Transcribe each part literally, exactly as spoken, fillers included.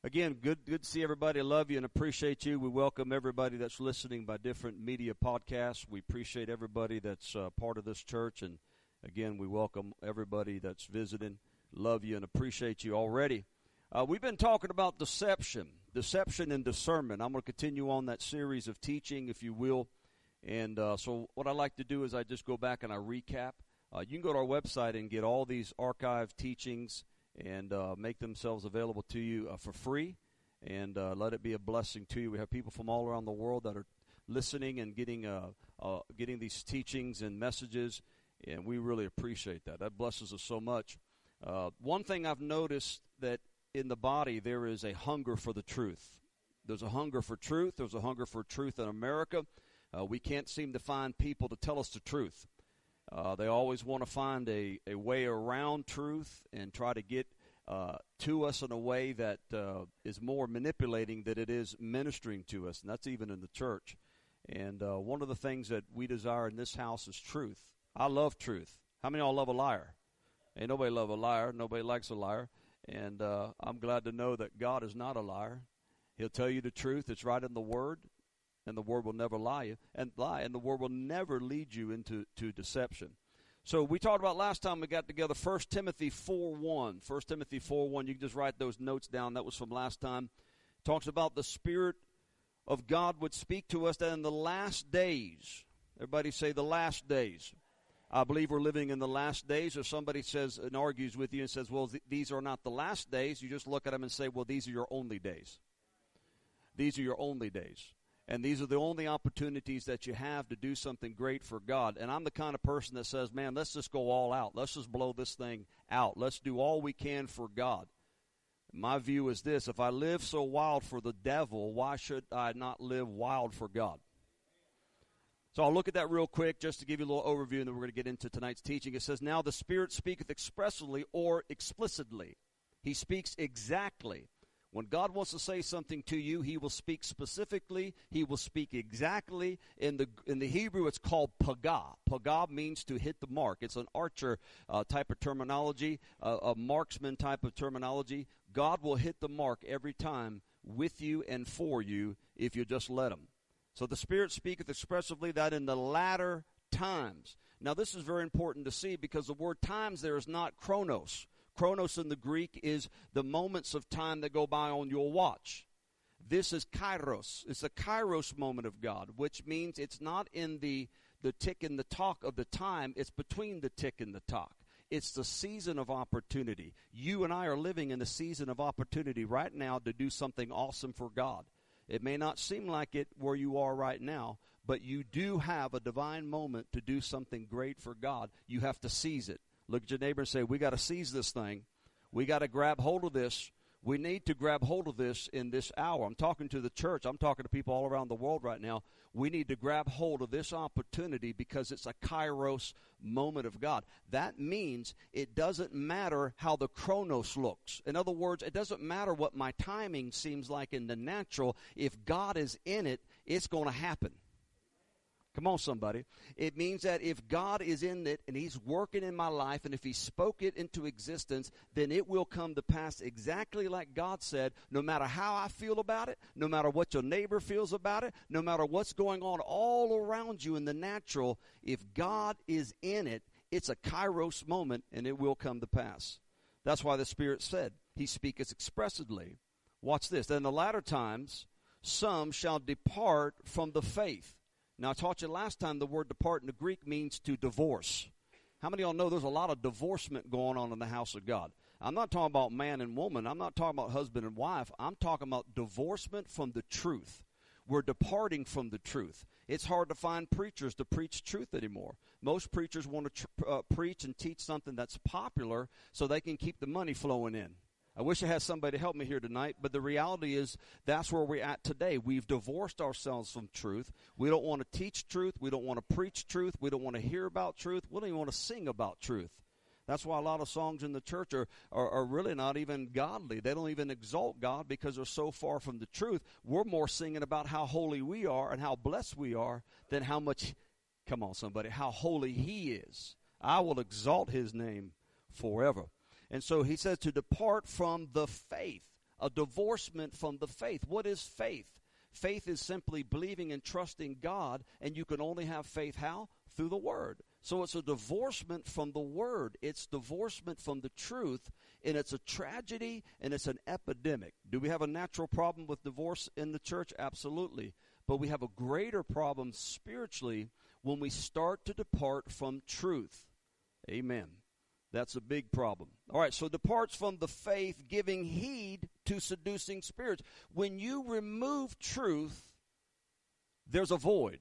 Again, good good to see everybody. I love you and appreciate you. We welcome everybody that's listening by different media podcasts. We appreciate everybody that's uh, part of this church. And, again, we welcome everybody that's visiting. Love you and appreciate you already. Uh, we've been talking about deception, deception and discernment. I'm going to continue on that series of teaching, if you will. And uh, so what I like to do is I just go back and I recap. Uh, you can go to our website and get all these archived teachings and uh, make themselves available to you uh, for free, and uh, let it be a blessing to you. We have people from all around the world that are listening and getting uh, uh, getting these teachings and messages, and we really appreciate that. That blesses us so much. Uh, one thing I've noticed, that in the body there is a hunger for the truth. There's a hunger for truth. There's a hunger for truth in America. Uh, we can't seem to find people to tell us the truth. Uh, they always want to find a, a way around truth and try to get uh, to us in a way that uh, is more manipulating than it is ministering to us, and that's even in the church. And uh, one of the things that we desire in this house is truth. I love truth. How many of y'all love a liar? Ain't nobody love a liar. Nobody likes a liar. And uh, I'm glad to know that God is not a liar. He'll tell you the truth. It's right in the Word. And the Word will never lie you, and lie, and the Word will never lead you into to deception. So we talked about last time we got together First Timothy four one. First Timothy four one, you can just write those notes down. That was from last time. It talks about the Spirit of God would speak to us that in the last days. Everybody say the last days. I believe we're living in the last days. Or somebody says and argues with you and says, well, th- these are not the last days. You just look at them and say, well, these are your only days. These are your only days. And these are the only opportunities that you have to do something great for God. And I'm the kind of person that says, man, let's just go all out. Let's just blow this thing out. Let's do all we can for God. My view is this: if I live so wild for the devil, why should I not live wild for God? So I'll look at that real quick just to give you a little overview, and then we're going to get into tonight's teaching. It says, now the Spirit speaketh expressly or explicitly. He speaks exactly. When God wants to say something to you, He will speak specifically. He will speak exactly. In the in the Hebrew, it's called pagah. Pagah means to hit the mark. It's an archer uh, type of terminology, uh, a marksman type of terminology. God will hit the mark every time with you and for you if you just let Him. So the Spirit speaketh expressively that in the latter times. Now this is very important to see, because the word times there is not chronos. Chronos in the Greek is the moments of time that go by on your watch. This is kairos. It's a kairos moment of God, which means it's not in the, the tick and the talk of the time. It's between the tick and the talk. It's the season of opportunity. You and I are living in the season of opportunity right now to do something awesome for God. It may not seem like it where you are right now, but you do have a divine moment to do something great for God. You have to seize it. Look at your neighbor and say, we got to seize this thing. We got to grab hold of this. We need to grab hold of this in this hour. I'm talking to the church. I'm talking to people all around the world right now. We need to grab hold of this opportunity because it's a kairos moment of God. That means it doesn't matter how the chronos looks. In other words, it doesn't matter what my timing seems like in the natural. If God is in it, it's going to happen. Come on, somebody. It means that if God is in it and He's working in my life, and if He spoke it into existence, then it will come to pass exactly like God said, no matter how I feel about it, no matter what your neighbor feels about it, no matter what's going on all around you in the natural. If God is in it, it's a kairos moment, and it will come to pass. That's why the Spirit said, He speaketh expressly. Watch this. Then in the latter times, some shall depart from the faith. Now, I taught you last time the word depart in the Greek means to divorce. How many of y'all know there's a lot of divorcement going on in the house of God? I'm not talking about man and woman. I'm not talking about husband and wife. I'm talking about divorcement from the truth. We're departing from the truth. It's hard to find preachers to preach truth anymore. Most preachers want to tr- uh, preach and teach something that's popular so they can keep the money flowing in. I wish I had somebody to help me here tonight, but the reality is that's where we're at today. We've divorced ourselves from truth. We don't want to teach truth. We don't want to preach truth. We don't want to hear about truth. We don't even want to sing about truth. That's why a lot of songs in the church are, are, are really not even godly. They don't even exalt God because they're so far from the truth. We're more singing about how holy we are and how blessed we are than how much, come on somebody, how holy He is. I will exalt His name forever. And so He says to depart from the faith. A divorcement from the faith. What is faith? Faith is simply believing and trusting God, and you can only have faith how? Through the Word. So it's a divorcement from the Word. It's divorcement from the truth, and it's a tragedy, and it's an epidemic. Do we have a natural problem with divorce in the church? Absolutely. But we have a greater problem spiritually when we start to depart from truth. Amen. That's a big problem. All right, so departs from the faith, giving heed to seducing spirits. When you remove truth, there's a void.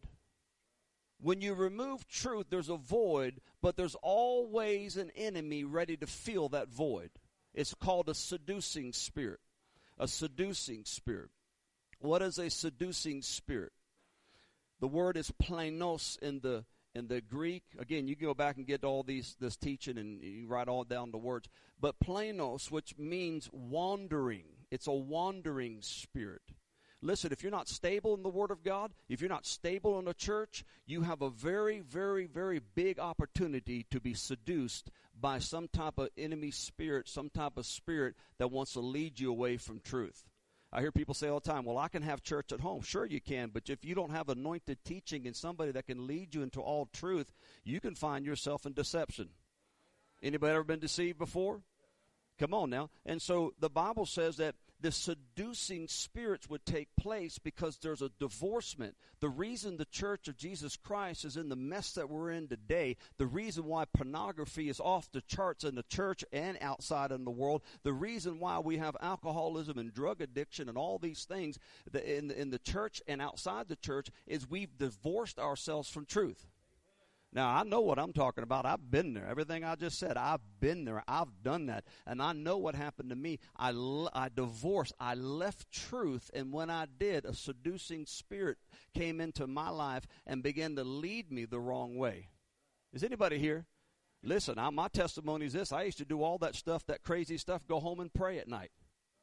When you remove truth, there's a void, but there's always an enemy ready to fill that void. It's called a seducing spirit. A seducing spirit. What is a seducing spirit? The word is plainos in the in the Greek. Again, you can go back and get all these this teaching and you write all down the words. But plainos, which means wandering. It's a wandering spirit. Listen, if you're not stable in the Word of God, if you're not stable in a church, you have a very, very, very big opportunity to be seduced by some type of enemy spirit, some type of spirit that wants to lead you away from truth. I hear people say all the time, well, I can have church at home. Sure you can, but if you don't have anointed teaching and somebody that can lead you into all truth, you can find yourself in deception. Anybody ever been deceived before? Come on now. And so the Bible says that the seducing spirits would take place because there's a divorcement. The reason the Church of Jesus Christ is in the mess that we're in today, the reason why pornography is off the charts in the church and outside in the world, the reason why we have alcoholism and drug addiction and all these things in the, in the church and outside the church is we've divorced ourselves from truth. Now, I know what I'm talking about. I've been there. Everything I just said, I've been there. I've done that. And I know what happened to me. I, I divorced. I left truth. And when I did, a seducing spirit came into my life and began to lead me the wrong way. Is anybody here? Listen, I, my testimony is this. I used to do all that stuff, that crazy stuff, go home and pray at night.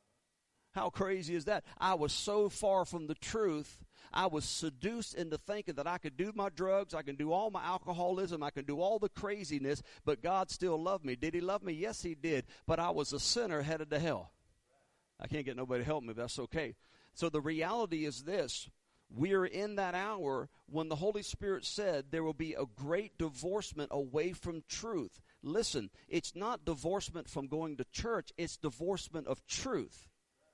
How crazy is that? I was so far from the truth. I was seduced into thinking that I could do my drugs, I can do all my alcoholism, I can do all the craziness, but God still loved me. Did he love me? Yes, he did. But I was a sinner headed to hell. I can't get nobody to help me, but that's okay. So the reality is this. We're in that hour when the Holy Spirit said there will be a great divorcement away from truth. Listen, it's not divorcement from going to church, it's divorcement of truth.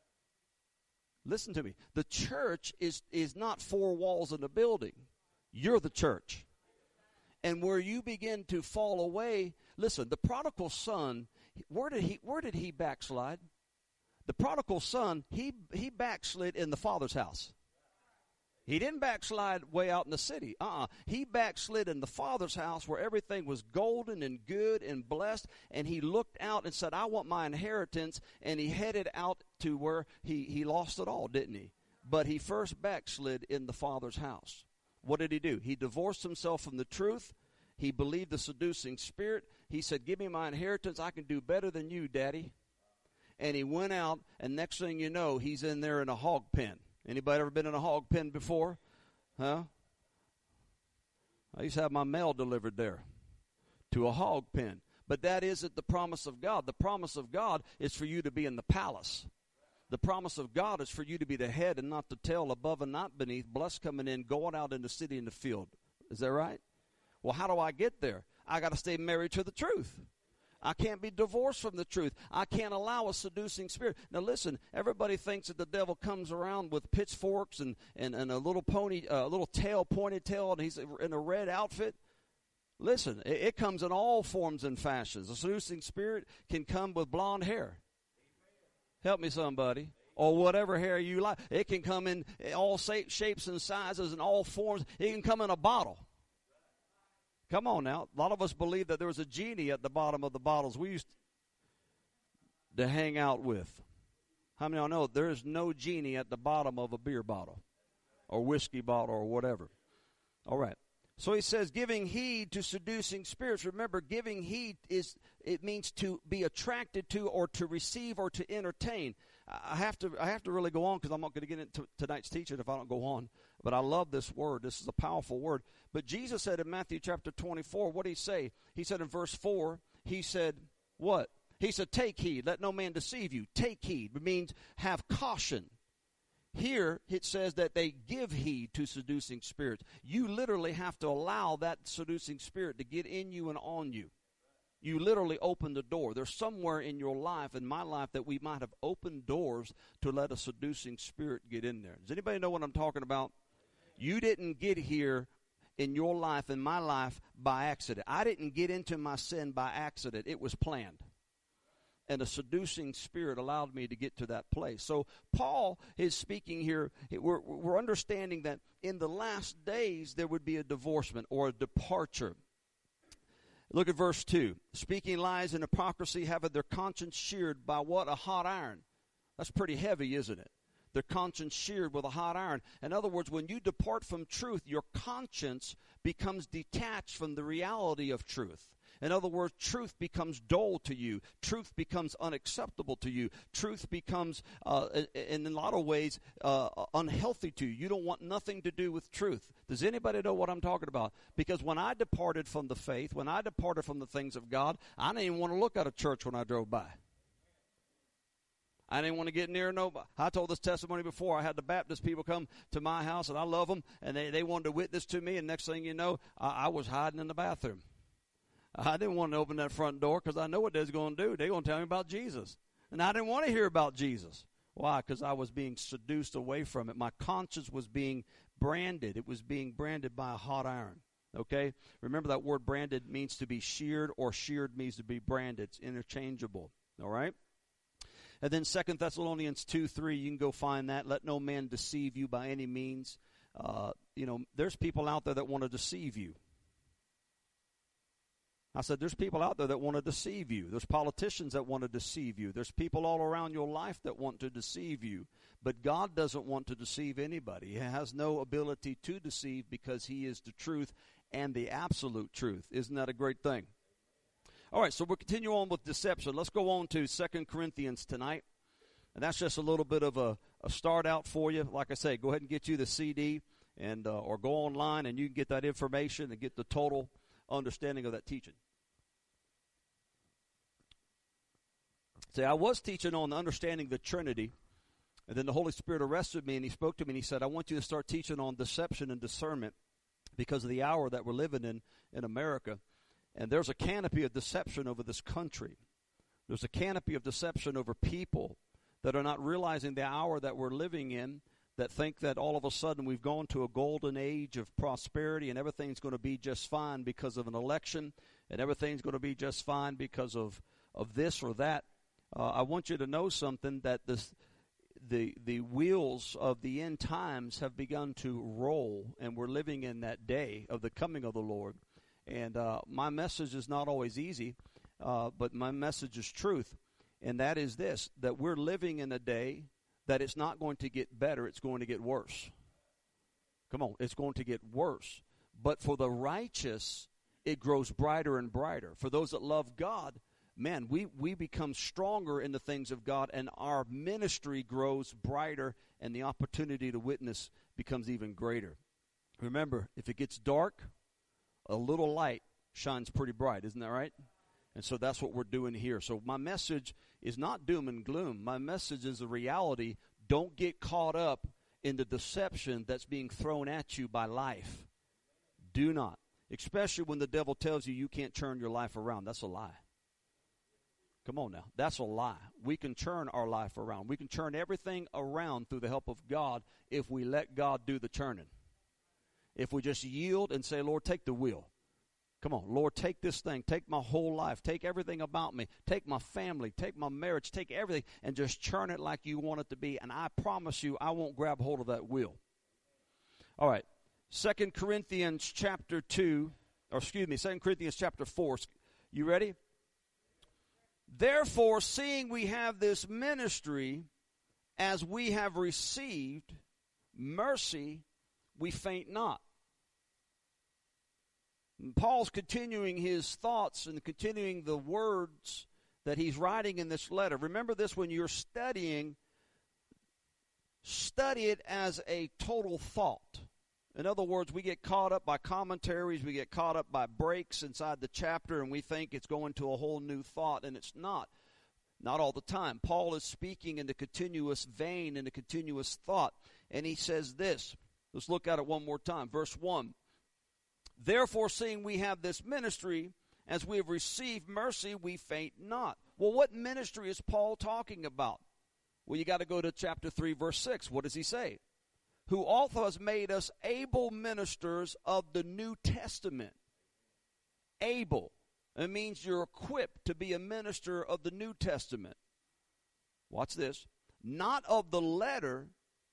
Listen to me. The church is, is not four walls in a building. You're the church. And where you begin to fall away, listen, the prodigal son, where did he where did he backslide? The prodigal son, he he backslid in the father's house. He didn't backslide way out in the city. Uh-uh. He backslid in the Father's house where everything was golden and good and blessed. And he looked out and said, I want my inheritance. And he headed out to where he, he lost it all, didn't he? But he first backslid in the Father's house. What did he do? He divorced himself from the truth. He believed the seducing spirit. He said, give me my inheritance. I can do better than you, Daddy. And he went out, and next thing you know, he's in there in a hog pen. Anybody ever been in a hog pen before? Huh? I used to have my mail delivered there to a hog pen. But that isn't the promise of God. The promise of God is for you to be in the palace. The promise of God is for you to be the head and not the tail, above and not beneath, blessed coming in, going out in the city and the field. Is that right? Well, how do I get there? I got to stay married to the truth. I can't be divorced from the truth. I can't allow a seducing spirit. Now listen, everybody thinks that the devil comes around with pitchforks and, and, and a little pony, a uh, little tail, pointed tail, and he's in a red outfit. Listen, it, it comes in all forms and fashions. A seducing spirit can come with blonde hair. Help me somebody. Or whatever hair you like. It can come in all shapes and sizes and all forms. It can come in a bottle. Come on now. A lot of us believe that there was a genie at the bottom of the bottles we used to hang out with. How many of y'all know there is no genie at the bottom of a beer bottle or whiskey bottle or whatever? All right. So he says, giving heed to seducing spirits. Remember, giving heed is, it means to be attracted to or to receive or to entertain. I have to, I have to really go on because I'm not going to get into tonight's teaching if I don't go on. But I love this word. This is a powerful word. But Jesus said in Matthew chapter twenty-four, what did he say? He said in verse four, he said, what? He said, take heed, let no man deceive you. Take heed. It means have caution. Here it says that they give heed to seducing spirits. You literally have to allow that seducing spirit to get in you and on you. You literally open the door. There's somewhere in your life, in my life, that we might have opened doors to let a seducing spirit get in there. Does anybody know what I'm talking about? You didn't get here in your life, in my life, by accident. I didn't get into my sin by accident. It was planned. And a seducing spirit allowed me to get to that place. So Paul is speaking here. We're, we're understanding that in the last days there would be a divorcement or a departure. Look at verse two. Speaking lies and hypocrisy, having their conscience sheared by what? A hot iron. That's pretty heavy, isn't it? Their conscience sheared with a hot iron. In other words, when you depart from truth, your conscience becomes detached from the reality of truth. In other words, truth becomes dull to you. Truth becomes unacceptable to you. Truth becomes, uh, in a lot of ways, uh, unhealthy to you. You don't want nothing to do with truth. Does anybody know what I'm talking about? Because when I departed from the faith, when I departed from the things of God, I didn't even want to look at a church when I drove by. I didn't want to get near nobody. I told this testimony before. I had the Baptist people come to my house, and I love them, and they, they wanted to witness to me, and next thing you know, I, I was hiding in the bathroom. I didn't want to open that front door because I know what they're going to do. They're going to tell me about Jesus. And I didn't want to hear about Jesus. Why? Because I was being seduced away from it. My conscience was being branded. It was being branded by a hot iron. Okay? Remember that word branded means to be sheared, or sheared means to be branded. It's interchangeable. All right? And then Second Thessalonians two three, you can go find that. Let no man deceive you by any means. Uh, you know, there's people out there that want to deceive you. I said, there's people out there that want to deceive you. There's politicians that want to deceive you. There's people all around your life that want to deceive you. But God doesn't want to deceive anybody. He has no ability to deceive because he is the truth and the absolute truth. Isn't that a great thing? All right, so we'll continue on with deception. Let's go on to Second Corinthians tonight. And that's just a little bit of a, a start out for you. Like I say, go ahead and get you the C D and uh, or go online and you can get that information and get the total understanding of that teaching. See, I was teaching on understanding the Trinity, and then the Holy Spirit arrested me, and he spoke to me, and he said, I want you to start teaching on deception and discernment because of the hour that we're living in in America. And there's a canopy of deception over this country. There's a canopy of deception over people that are not realizing the hour that we're living in, that think that all of a sudden we've gone to a golden age of prosperity and everything's going to be just fine because of an election, and everything's going to be just fine because of, of this or that. Uh, I want you to know something, that this, the the wheels of the end times have begun to roll, and we're living in that day of the coming of the Lord. And uh, my message is not always easy, uh, but my message is truth, and that is this, that we're living in a day that it's not going to get better, it's going to get worse. Come on, it's going to get worse. But for the righteous, it grows brighter and brighter. For those that love God, man, we, we become stronger in the things of God, and our ministry grows brighter, and the opportunity to witness becomes even greater. Remember, if it gets dark, a little light shines pretty bright, isn't that right? And so that's what we're doing here. So my message is not doom and gloom. My message is a reality. Don't get caught up in the deception that's being thrown at you by life. Do not. Especially when the devil tells you you can't turn your life around. That's a lie. Come on now. That's a lie. We can turn our life around. We can turn everything around through the help of God if we let God do the turning. If we just yield and say, Lord, take the wheel. Come on, Lord, take this thing. Take my whole life. Take everything about me. Take my family. Take my marriage. Take everything and just churn it like you want it to be. And I promise you, I won't grab hold of that wheel. All right. Second Corinthians chapter two, or excuse me, Second Corinthians chapter four. You ready? Therefore, seeing we have this ministry, as we have received mercy, we faint not. And Paul's continuing his thoughts and continuing the words that he's writing in this letter. Remember this, when you're studying, study it as a total thought. In other words, we get caught up by commentaries, we get caught up by breaks inside the chapter, and we think it's going to a whole new thought, and it's not. Not all the time. Paul is speaking in the continuous vein, in the continuous thought. And he says this. Let's look at it one more time. Verse one. Therefore, seeing we have this ministry, as we have received mercy, we faint not. Well, what ministry is Paul talking about? Well, you got to go to chapter three, verse six. What does he say? Who also has made us able ministers of the New Testament. Able. It means you're equipped to be a minister of the New Testament. Watch this. Not of the letter,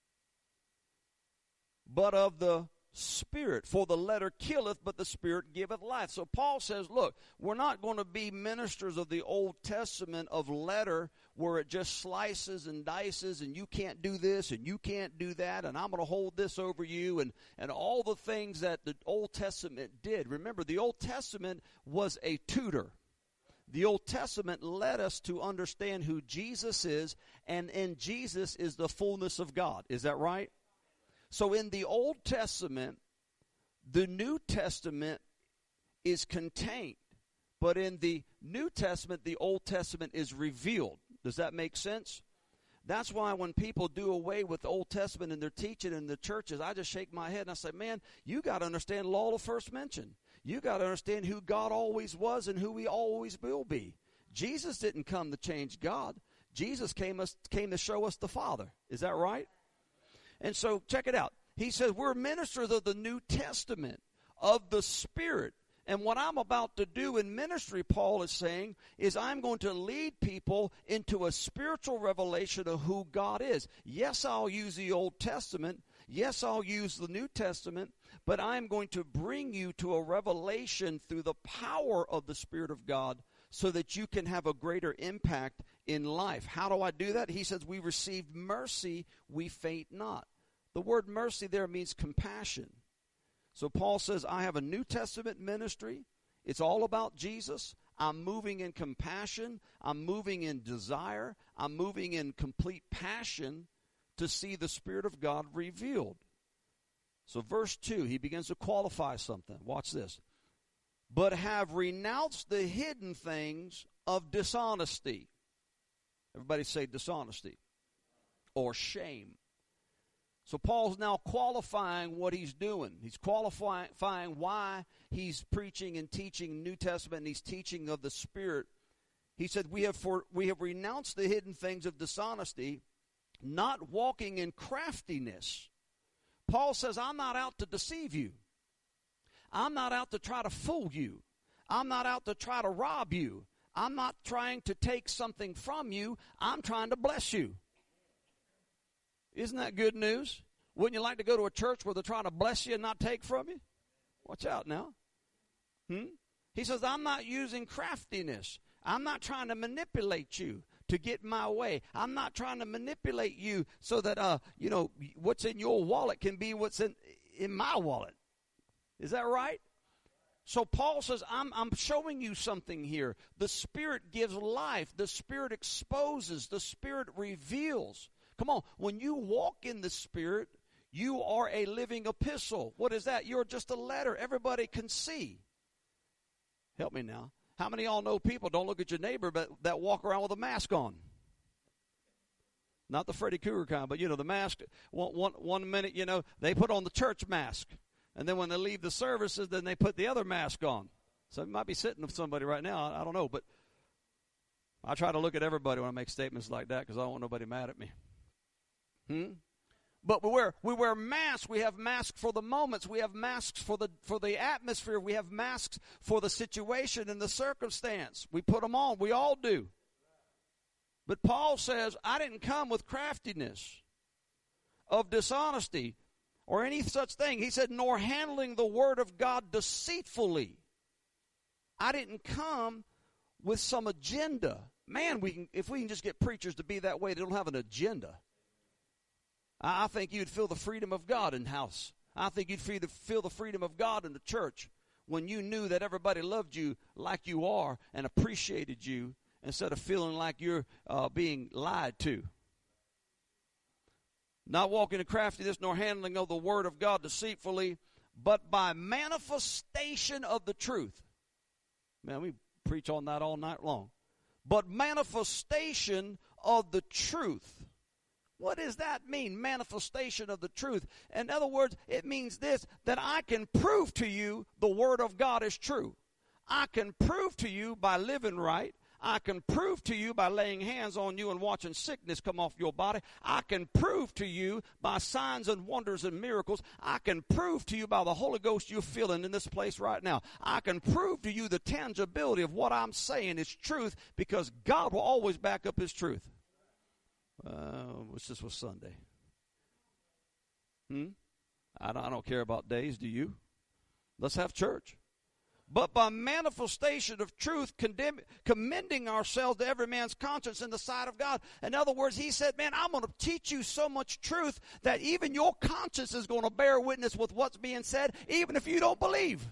but of the Spirit. For the letter killeth, but the Spirit giveth life. So Paul says, look, we're not going to be ministers of the Old Testament of letter where it just slices and dices and you can't do this and you can't do that and I'm going to hold this over you and, and all the things that the Old Testament did. Remember, the Old Testament was a tutor. The Old Testament led us to understand who Jesus is, and in Jesus is the fullness of God. Is that right? So in the Old Testament, the New Testament is contained. But in the New Testament, the Old Testament is revealed. Does that make sense? That's why when people do away with the Old Testament and they're teaching in the churches, I just shake my head and I say, man, you got to understand law of first mention. You got to understand who God always was and who he always will be. Jesus didn't come to change God. Jesus came, us, came to show us the Father. Is that right? And so check it out. He says we're ministers of the New Testament, of the Spirit. And what I'm about to do in ministry, Paul is saying, is I'm going to lead people into a spiritual revelation of who God is. Yes, I'll use the Old Testament. Yes, I'll use the New Testament. But I'm going to bring you to a revelation through the power of the Spirit of God so that you can have a greater impact in life. How do I do that? He says, we received mercy, we faint not. The word mercy there means compassion. So Paul says, I have a New Testament ministry. It's all about Jesus. I'm moving in compassion. I'm moving in desire. I'm moving in complete passion to see the Spirit of God revealed. So verse two, he begins to qualify something. Watch this. But have renounced the hidden things of dishonesty. Everybody say dishonesty or shame. So Paul's now qualifying what he's doing. He's qualifying why he's preaching and teaching New Testament, and he's teaching of the Spirit. He said, we have for we have renounced the hidden things of dishonesty, not walking in craftiness. Paul says, I'm not out to deceive you. I'm not out to try to fool you. I'm not out to try to rob you. I'm not trying to take something from you. I'm trying to bless you. Isn't that good news? Wouldn't you like to go to a church where they're trying to bless you and not take from you? Watch out now. Hmm? He says, I'm not using craftiness. I'm not trying to manipulate you to get my way. I'm not trying to manipulate you so that, uh, you know, what's in your wallet can be what's in, in my wallet. Is that right? So Paul says, I'm, I'm showing you something here. The Spirit gives life. The Spirit exposes. The Spirit reveals. Come on, when you walk in the Spirit, you are a living epistle. What is that? You're just a letter everybody can see. Help me now. How many of y'all know people, don't look at your neighbor, but that walk around with a mask on? Not the Freddy Krueger kind, but, you know, the mask. One, one, one minute, you know, they put on the church mask. And then when they leave the services, then they put the other mask on. So it might be sitting with somebody right now. I, I don't know, but I try to look at everybody when I make statements like that because I don't want nobody mad at me. Hmm? But we wear we wear masks. We have masks for the moments. We have masks for the for the atmosphere. We have masks for the situation and the circumstance. We put them on. We all do. But Paul says, I didn't come with craftiness, of dishonesty, or any such thing. He said, nor handling the word of God deceitfully. I didn't come with some agenda. Man, we can, if we can just get preachers to be that way, they don't have an agenda. I think you'd feel the freedom of God in house. I think you'd feel the, feel the freedom of God in the church when you knew that everybody loved you like you are and appreciated you instead of feeling like you're uh, being lied to. Not walking in craftiness nor handling of the word of God deceitfully, but by manifestation of the truth. Man, we preach on that all night long. but manifestation of the truth. What does that mean, manifestation of the truth? In other words, it means this, that I can prove to you the Word of God is true. I can prove to you by living right. I can prove to you by laying hands on you and watching sickness come off your body. I can prove to you by signs and wonders and miracles. I can prove to you by the Holy Ghost you're feeling in this place right now. I can prove to you the tangibility of what I'm saying is truth, because God will always back up His truth. Uh, wish this was Sunday. Hmm? I don't, I don't care about days, do you? Let's have church. But by manifestation of truth, condemn, commending ourselves to every man's conscience in the sight of God. In other words, he said, man, I'm going to teach you so much truth that even your conscience is going to bear witness with what's being said, even if you don't believe.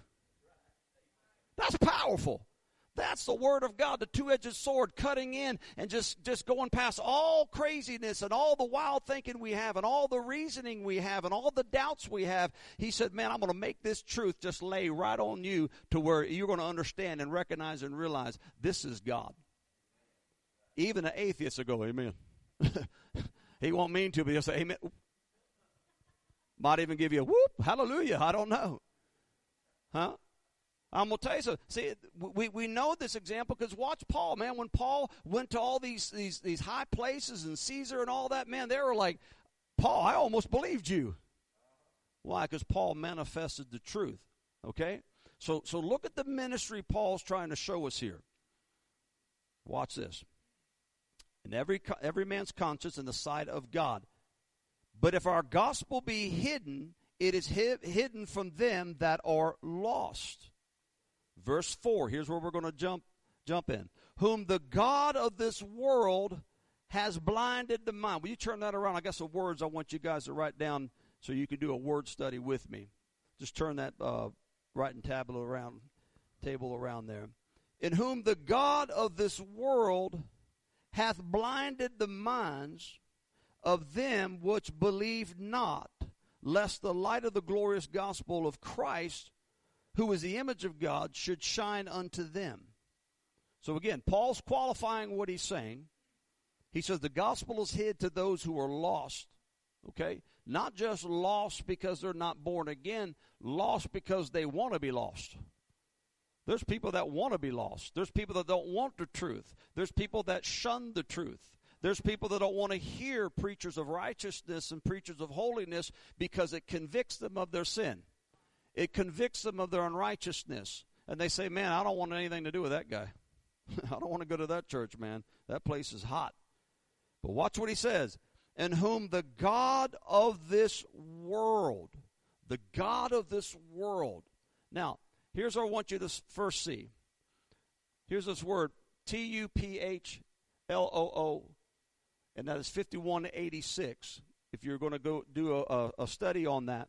That's powerful. That's the Word of God, the two-edged sword, cutting in and just, just going past all craziness and all the wild thinking we have and all the reasoning we have and all the doubts we have. He said, man, I'm going to make this truth just lay right on you to where you're going to understand and recognize and realize this is God. Even an atheist will go, amen. He won't mean to, but he'll say, amen. Might even give you a whoop, hallelujah, I don't know. Huh? I'm going to tell you something. See, we, we know this example because watch Paul, man. When Paul went to all these, these, these high places and Caesar and all that, man, they were like, Paul, I almost believed you. Why? Because Paul manifested the truth, okay? So, so look at the ministry Paul's trying to show us here. Watch this. In every, every man's conscience in the sight of God. But if our gospel be hidden, it is hid, hidden from them that are lost. Verse four, here's where we're going to jump jump in. Whom the God of this world has blinded the mind. Will you turn that around? I got some words I want you guys to write down so you can do a word study with me. Just turn that uh, writing table around, table around there. In whom the God of this world hath blinded the minds of them which believe not, lest the light of the glorious gospel of Christ, who is the image of God, should shine unto them. So again, Paul's qualifying what he's saying. He says the gospel is hid to those who are lost. Okay? Not just lost because they're not born again, lost because they want to be lost. There's people that want to be lost. There's people that don't want the truth. There's people that shun the truth. There's people that don't want to hear preachers of righteousness and preachers of holiness because it convicts them of their sin. It convicts them of their unrighteousness. And they say, man, I don't want anything to do with that guy. I don't want to go to that church, man. That place is hot. But watch what he says. In whom the God of this world, the God of this world. Now, here's what I want you to first see. Here's this word, T U P H L O O, and that is fifty-one eighty-six. If you're going to go do a, a study on that,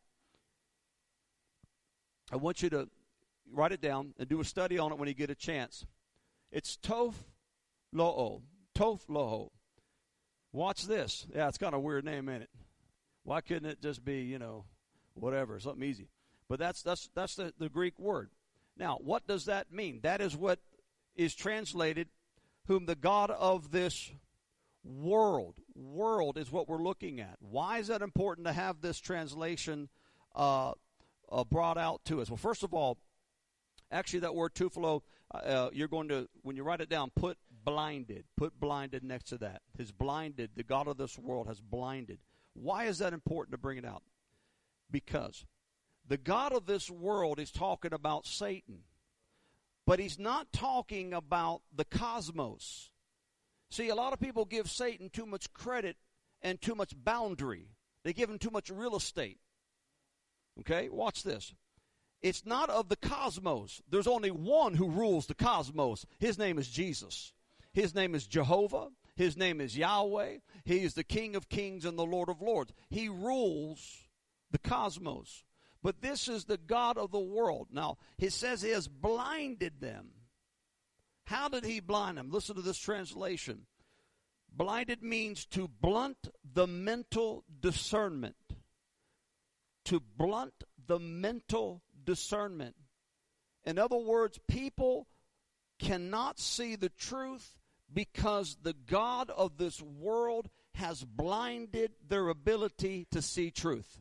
I want you to write it down and do a study on it when you get a chance. It's Toph Lo'o. Toph Lo'o. Watch this. Yeah, it's kind of a weird name, ain't it? Why couldn't it just be, you know, whatever, something easy? But that's that's that's the, the Greek word. Now, what does that mean? That is what is translated, whom the God of this world. World is what we're looking at. Why is that important to have this translation uh Uh, brought out to us? Well, first of all, actually that word tuflo, uh, you're going to, when you write it down, put blinded. Put blinded next to that. Has blinded, the God of this world has blinded. Why is that important to bring it out? Because the God of this world is talking about Satan. But he's not talking about the cosmos. See, a lot of people give Satan too much credit and too much boundary. They give him too much real estate. Okay, watch this. It's not of the cosmos. There's only one who rules the cosmos. His name is Jesus. His name is Jehovah. His name is Yahweh. He is the King of kings and the Lord of lords. He rules the cosmos. But this is the God of the world. Now, it says he has blinded them. How did he blind them? Listen to this translation. Blinded means to blunt the mental discernment. To blunt the mental discernment. In other words, people cannot see the truth Because the God of this world has blinded their ability to see truth.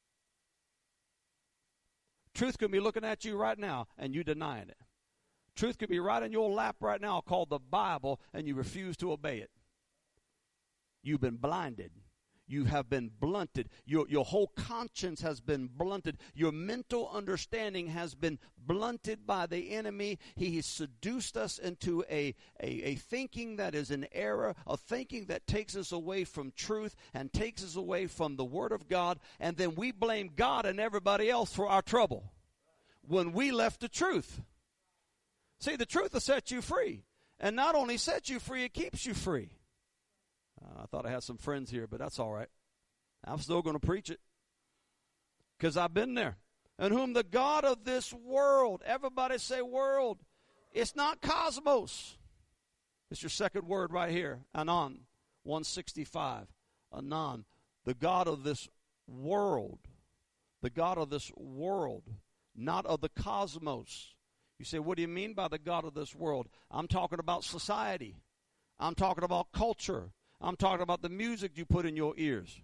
Truth could be looking at you right now and you denying it. Truth could be right in your lap right now called the Bible and you refuse to obey it. You've been blinded. You have been blunted. Your, your whole conscience has been blunted. Your mental understanding has been blunted by the enemy. He has seduced us into a, a, a thinking that is an error, a thinking that takes us away from truth and takes us away from the Word of God. And then we blame God and everybody else for our trouble when we left the truth. See, the truth will set you free. And not only sets you free, it keeps you free. Uh, I thought I had some friends here, but that's all right. I'm still going to preach it because I've been there. And whom the God of this world, everybody say world. It's not cosmos. It's your second word right here, Anan, one sixty-five. Anan, the God of this world. The God of this world, not of the cosmos. You say, what do you mean by the God of this world? I'm talking about society. I'm talking about culture. I'm talking about the music you put in your ears.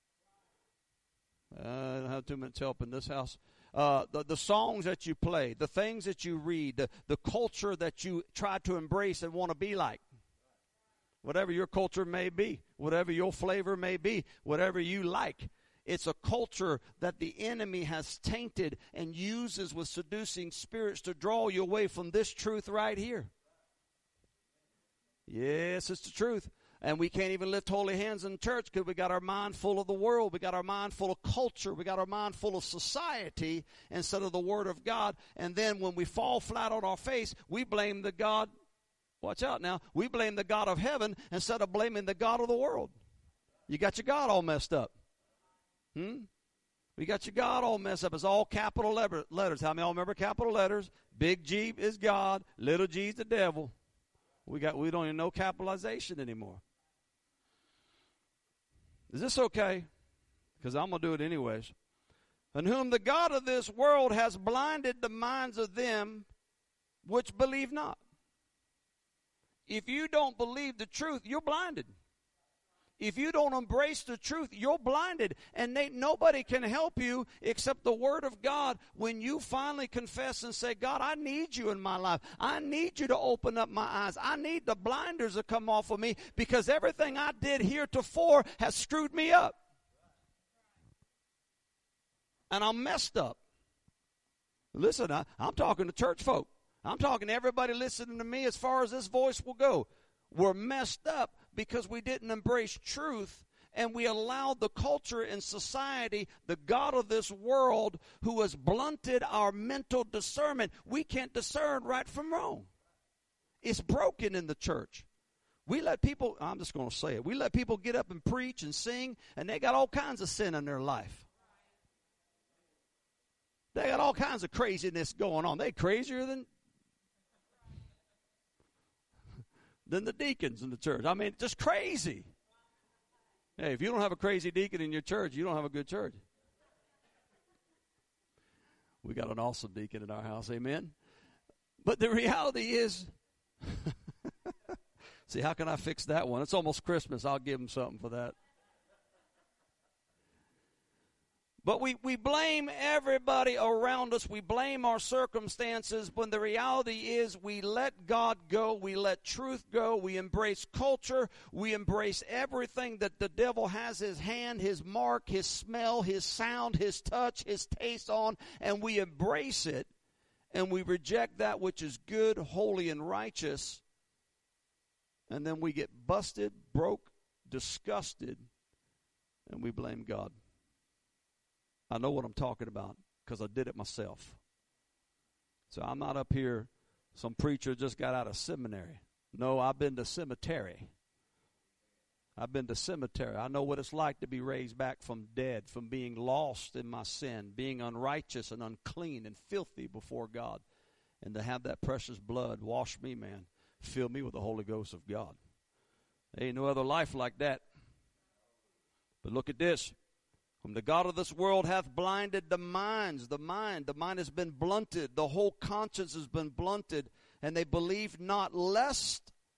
Uh, I don't have too much help in this house. Uh, the, the songs that you play, the things that you read, the, the culture that you try to embrace and want to be like. Whatever your culture may be, whatever your flavor may be, whatever you like. It's a culture that the enemy has tainted and uses with seducing spirits to draw you away from this truth right here. Yes, it's the truth. And we can't even lift holy hands in church because we got our mind full of the world. We got our mind full of culture. We got our mind full of society instead of the Word of God. And then when we fall flat on our face, we blame the God. Watch out now. We blame the God of heaven instead of blaming the God of the world. You got your God all messed up. Hmm? We got your God all messed up. It's all capital letters. How many of y'all remember capital letters? Big G is God. Little G is the devil. We got. We don't even know capitalization anymore. Is this okay? Because I'm going to do it anyways. And whom the God of this world has blinded the minds of them which believe not. If you don't believe the truth, you're blinded. If you don't embrace the truth, you're blinded. And they, nobody can help you except the Word of God when you finally confess and say, God, I need you in my life. I need you to open up my eyes. I need the blinders to come off of me because everything I did heretofore has screwed me up. And I'm messed up. Listen, I, I'm talking to church folk. I'm talking to everybody listening to me as far as this voice will go. We're messed up because we didn't embrace truth and we allowed the culture and society, the God of this world, who has blunted our mental discernment. We can't discern right from wrong. It's broken in the church. We let people, I'm just going to say it, we let people get up and preach and sing, and they got all kinds of sin in their life. They got all kinds of craziness going on. They crazier than than the deacons in the church. I mean, just crazy. Hey, if you don't have a crazy deacon in your church, you don't have a good church. We got an awesome deacon in our house, amen? But the reality is, see, how can I fix that one? It's almost Christmas. I'll give him something for that. But we, we blame everybody around us. We blame our circumstances when the reality is we let God go. We let truth go. We embrace culture. We embrace everything that the devil has his hand, his mark, his smell, his sound, his touch, his taste on, and we embrace it. And we reject that which is good, holy, and righteous. And then we get busted, broke, disgusted, and we blame God. I know what I'm talking about because I did it myself. So I'm not up here, some preacher just got out of seminary. No, I've been to cemetery. I've been to cemetery. I know what it's like to be raised back from dead, from being lost in my sin, being unrighteous and unclean and filthy before God. And to have that precious blood wash me, man, fill me with the Holy Ghost of God. There ain't no other life like that. But look at this. Whom the God of this world hath blinded the minds, the mind, the mind has been blunted, the whole conscience has been blunted, and they believe not, lest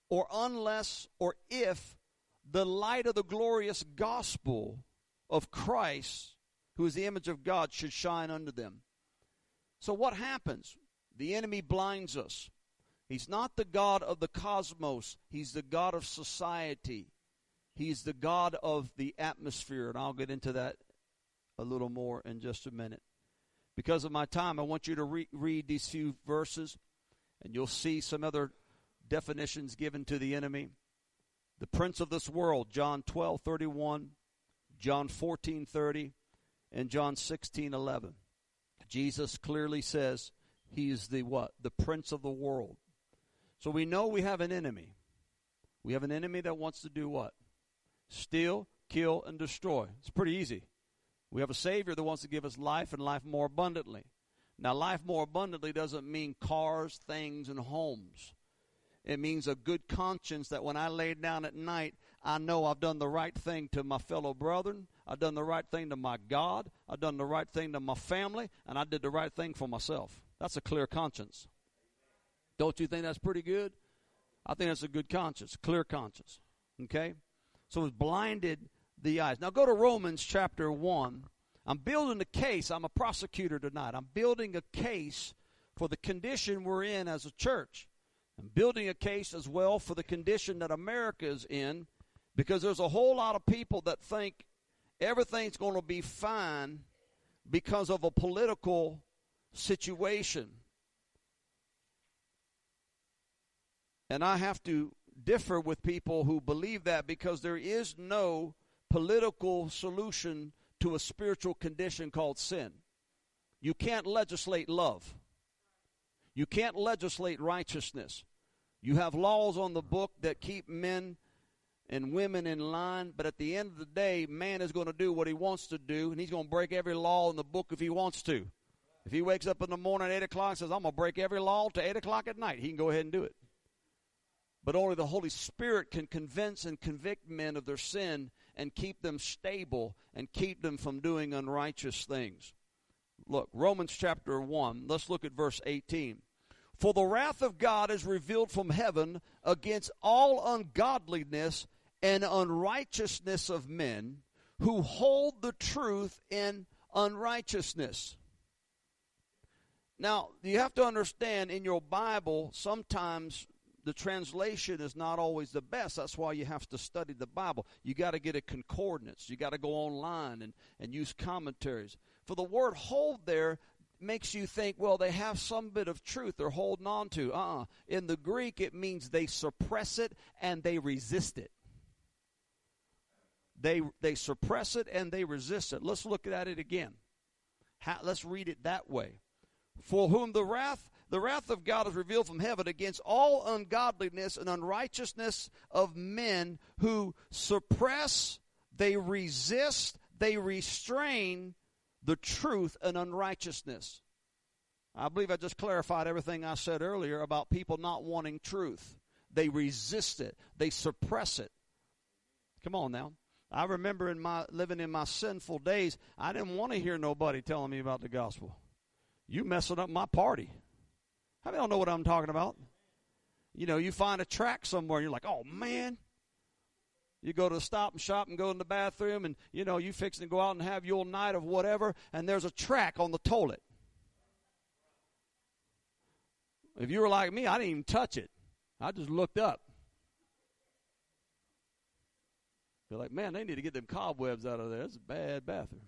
or unless or if the light of the glorious gospel of Christ, who is the image of God, should shine unto them. So what happens? The enemy blinds us. He's not the God of the cosmos. He's the God of society. He's the God of the atmosphere, and I'll get into that a little more in just a minute. Because of my time, I want you to re- read these few verses, and you'll see some other definitions given to the enemy. The prince of this world, John twelve thirty-one, John fourteen thirty, and John sixteen eleven. Jesus clearly says he is the what? The prince of the world. So we know we have an enemy. We have an enemy that wants to do what? Steal, kill, and destroy. It's pretty easy. We have a Savior that wants to give us life and life more abundantly. Now, life more abundantly doesn't mean cars, things, and homes. It means a good conscience that when I lay down at night, I know I've done the right thing to my fellow brethren. I've done the right thing to my God. I've done the right thing to my family. And I did the right thing for myself. That's a clear conscience. Don't you think that's pretty good? I think that's a good conscience, clear conscience. Okay? So it's blinded the eyes. Now go to Romans chapter one. I'm building a case. I'm a prosecutor tonight. I'm building a case for the condition we're in as a church. I'm building a case as well for the condition that America is in, because there's a whole lot of people that think everything's going to be fine because of a political situation. And I have to differ with people who believe that, because there is no political solution to a spiritual condition called sin. You can't legislate love. You can't legislate righteousness. You have laws on the book that keep men and women in line, but at the end of the day, man is going to do what he wants to do, and he's going to break every law in the book if he wants to. If he wakes up in the morning at eight o'clock and says, I'm going to break every law to eight o'clock at night, he can go ahead and do it. But only the Holy Spirit can convince and convict men of their sin and keep them stable and keep them from doing unrighteous things. Look, Romans chapter one, let's look at verse eighteen. For the wrath of God is revealed from heaven against all ungodliness and unrighteousness of men who hold the truth in unrighteousness. Now, you have to understand, in your Bible, sometimes the translation is not always the best. That's why you have to study the Bible. You got to get a concordance. You got to go online and, and use commentaries. For the word hold there makes you think, well, they have some bit of truth they're holding on to. Uh-uh. In the Greek, it means they suppress it and they resist it. They, they suppress it and they resist it. Let's look at it again. How, let's read it that way. For whom the wrath The wrath of God is revealed from heaven against all ungodliness and unrighteousness of men who suppress, they resist, they restrain the truth and unrighteousness. I believe I just clarified everything I said earlier about people not wanting truth. They resist it. They suppress it. Come on now. I remember in my living in my sinful days, I didn't want to hear nobody telling me about the gospel. You messing up my party. How many of y'all know what I'm talking about? You know, you find a track somewhere, and you're like, oh, man. You go to the Stop and Shop and go in the bathroom, and, you know, you fixing to go out and have your night of whatever, and there's a track on the toilet. If you were like me, I didn't even touch it. I just looked up. You're like, man, they need to get them cobwebs out of there. It's a bad bathroom.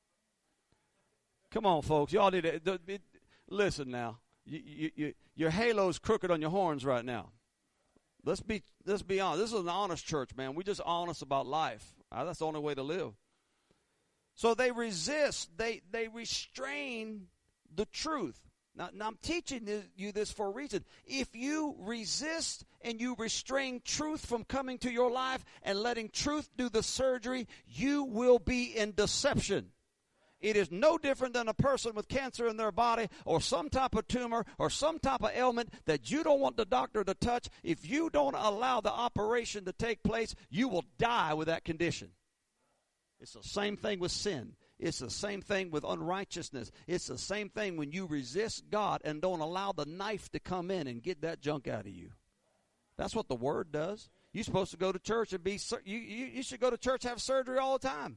Come on, folks. Y'all need to it, listen now. You, you, you, your halo's crooked on your horns right now. Let's be let's be honest. This is an honest church, man. We're just honest about life. Uh, that's the only way to live. So they resist. They they restrain the truth. Now, now I'm teaching you this for a reason. If you resist and you restrain truth from coming to your life and letting truth do the surgery, you will be in deception. It is no different than a person with cancer in their body or some type of tumor or some type of ailment that you don't want the doctor to touch. If you don't allow the operation to take place, you will die with that condition. It's the same thing with sin. It's the same thing with unrighteousness. It's the same thing when you resist God and don't allow the knife to come in and get that junk out of you. That's what the Word does. You're supposed to go to church and be, you, you, you should go to church, have surgery all the time.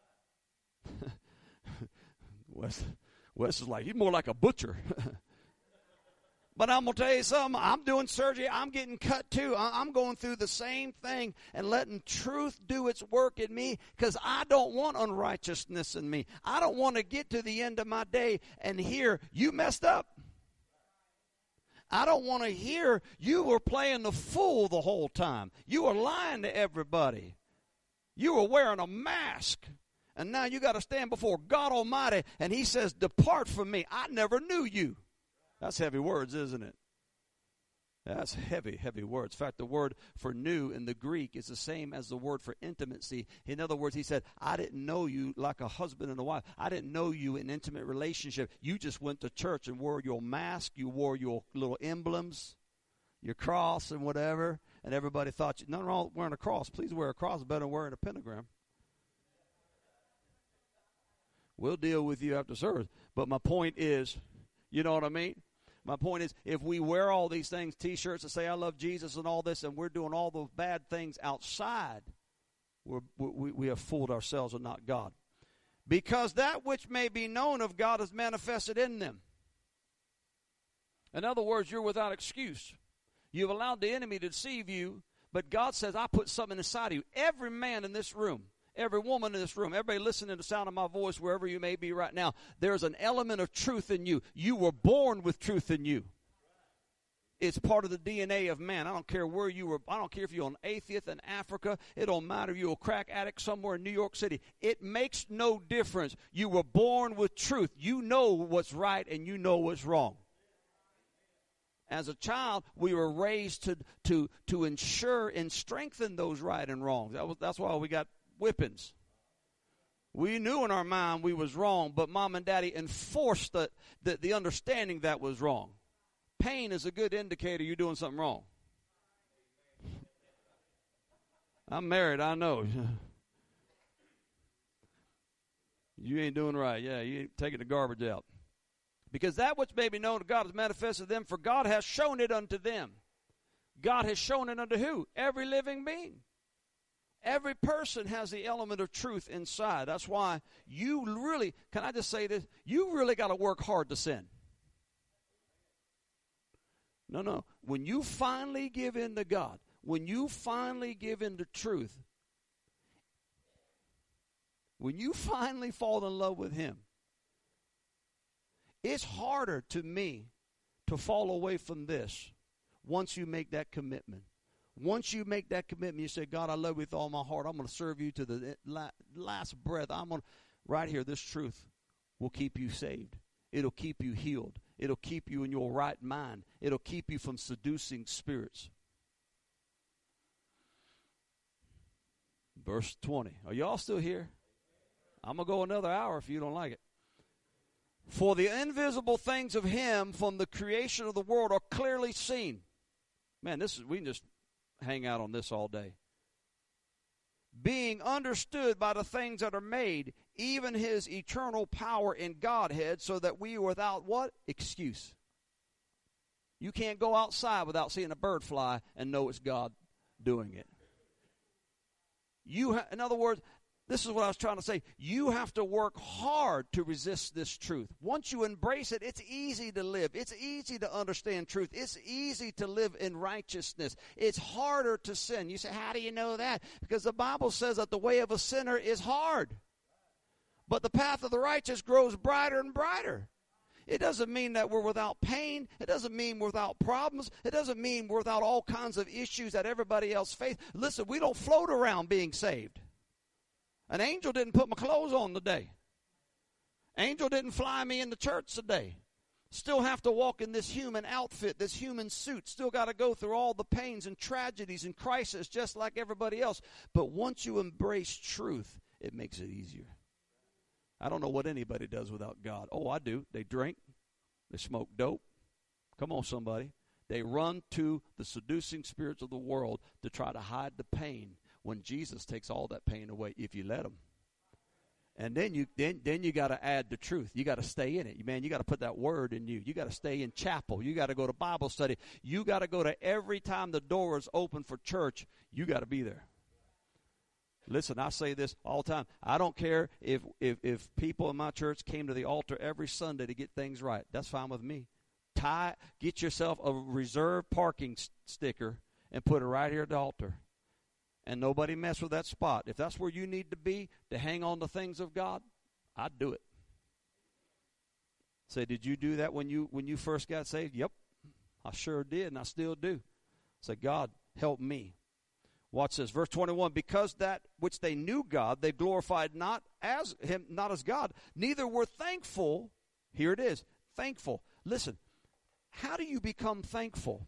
Wes, Wes is like, he's more like a butcher. But I'm going to tell you something. I'm doing surgery. I'm getting cut too. I'm going through the same thing and letting truth do its work in me because I don't want unrighteousness in me. I don't want to get to the end of my day and hear, you messed up. I don't want to hear you were playing the fool the whole time. You were lying to everybody. You were wearing a mask. And now you got to stand before God Almighty and He says, depart from me. I never knew you. That's heavy words, isn't it? That's heavy, heavy words. In fact, the word for new in the Greek is the same as the word for intimacy. In other words, he said, I didn't know you like a husband and a wife. I didn't know you in intimate relationship. You just went to church and wore your mask. You wore your little emblems, your cross and whatever. And everybody thought, you, nothing wrong with wearing a cross. Please wear a cross. Better than wearing a pentagram. We'll deal with you after service. But my point is, you know what I mean? My point is, if we wear all these things, T-shirts that say I love Jesus and all this, and we're doing all those bad things outside, we're, we, we have fooled ourselves and not God. Because that which may be known of God is manifested in them. In other words, you're without excuse. You've allowed the enemy to deceive you, but God says, I put something inside of you. Every man in this room, every woman in this room, everybody listening to the sound of my voice, wherever you may be right now, there's an element of truth in you. You were born with truth in you. It's part of the D N A of man. I don't care where you were. I don't care if you're an atheist in Africa. It don't matter if you're a crack addict somewhere in New York City. It makes no difference. You were born with truth. You know what's right and you know what's wrong. As a child, we were raised to to to ensure and strengthen those right and wrongs. That was, that's why we got whippings. We knew in our mind we was wrong, but mom and daddy enforced the, the, the understanding that was wrong. Pain is a good indicator you're doing something wrong. I'm married, I know. You ain't doing right. Yeah, you ain't taking the garbage out. Because that which may be known to God is manifested to them, for God has shown it unto them. God has shown it unto who? Every living being. Every person has the element of truth inside. That's why you really, can I just say this? You really got to work hard to sin. No, no. When you finally give in to God, when you finally give in to truth, when you finally fall in love with Him, it's harder to me to fall away from this once you make that commitment. Once you make that commitment, you say, God, I love you with all my heart. I'm going to serve you to the last breath. I'm going to, right here, this truth will keep you saved. It'll keep you healed. It'll keep you in your right mind. It'll keep you from seducing spirits. Verse twenty. Are y'all still here? I'm going to go another hour if you don't like it. For the invisible things of Him from the creation of the world are clearly seen. Man, this is, we can just hang out on this all day. Being understood by the things that are made, even His eternal power in Godhead, so that we are without what? Excuse. You can't go outside without seeing a bird fly and know it's God doing it. You, ha- in other words, this is what I was trying to say. You have to work hard to resist this truth. Once you embrace it, it's easy to live. It's easy to understand truth. It's easy to live in righteousness. It's harder to sin. You say, how do you know that? Because the Bible says that the way of a sinner is hard. But the path of the righteous grows brighter and brighter. It doesn't mean that we're without pain. It doesn't mean we're without problems. It doesn't mean we're without all kinds of issues that everybody else faces. Listen, we don't float around being saved. An angel didn't put my clothes on today. Angel didn't fly me into church today. Still have to walk in this human outfit, this human suit. Still got to go through all the pains and tragedies and crises just like everybody else. But once you embrace truth, it makes it easier. I don't know what anybody does without God. Oh, I do. They drink. They smoke dope. Come on, somebody. They run to the seducing spirits of the world to try to hide the pain when Jesus takes all that pain away if you let Him. And then you then then you got to add the truth. You got to stay in it. Man, you got to put that word in you. You got to stay in chapel. You got to go to Bible study. You got to go to every time the door is open for church, you got to be there. Listen, I say this all the time. I don't care if, if if people in my church came to the altar every Sunday to get things right. That's fine with me. Tie, get yourself a reserved parking sticker and put it right here at the altar. And nobody mess with that spot. If that's where you need to be to hang on to things of God, I'd do it. Say, did you do that when you when you first got saved? Yep, I sure did, and I still do. Say, God, help me. Watch this, verse twenty-one. Because that which they knew God, they glorified not as him, not as God. Neither were thankful. Here it is, thankful. Listen, how do you become thankful?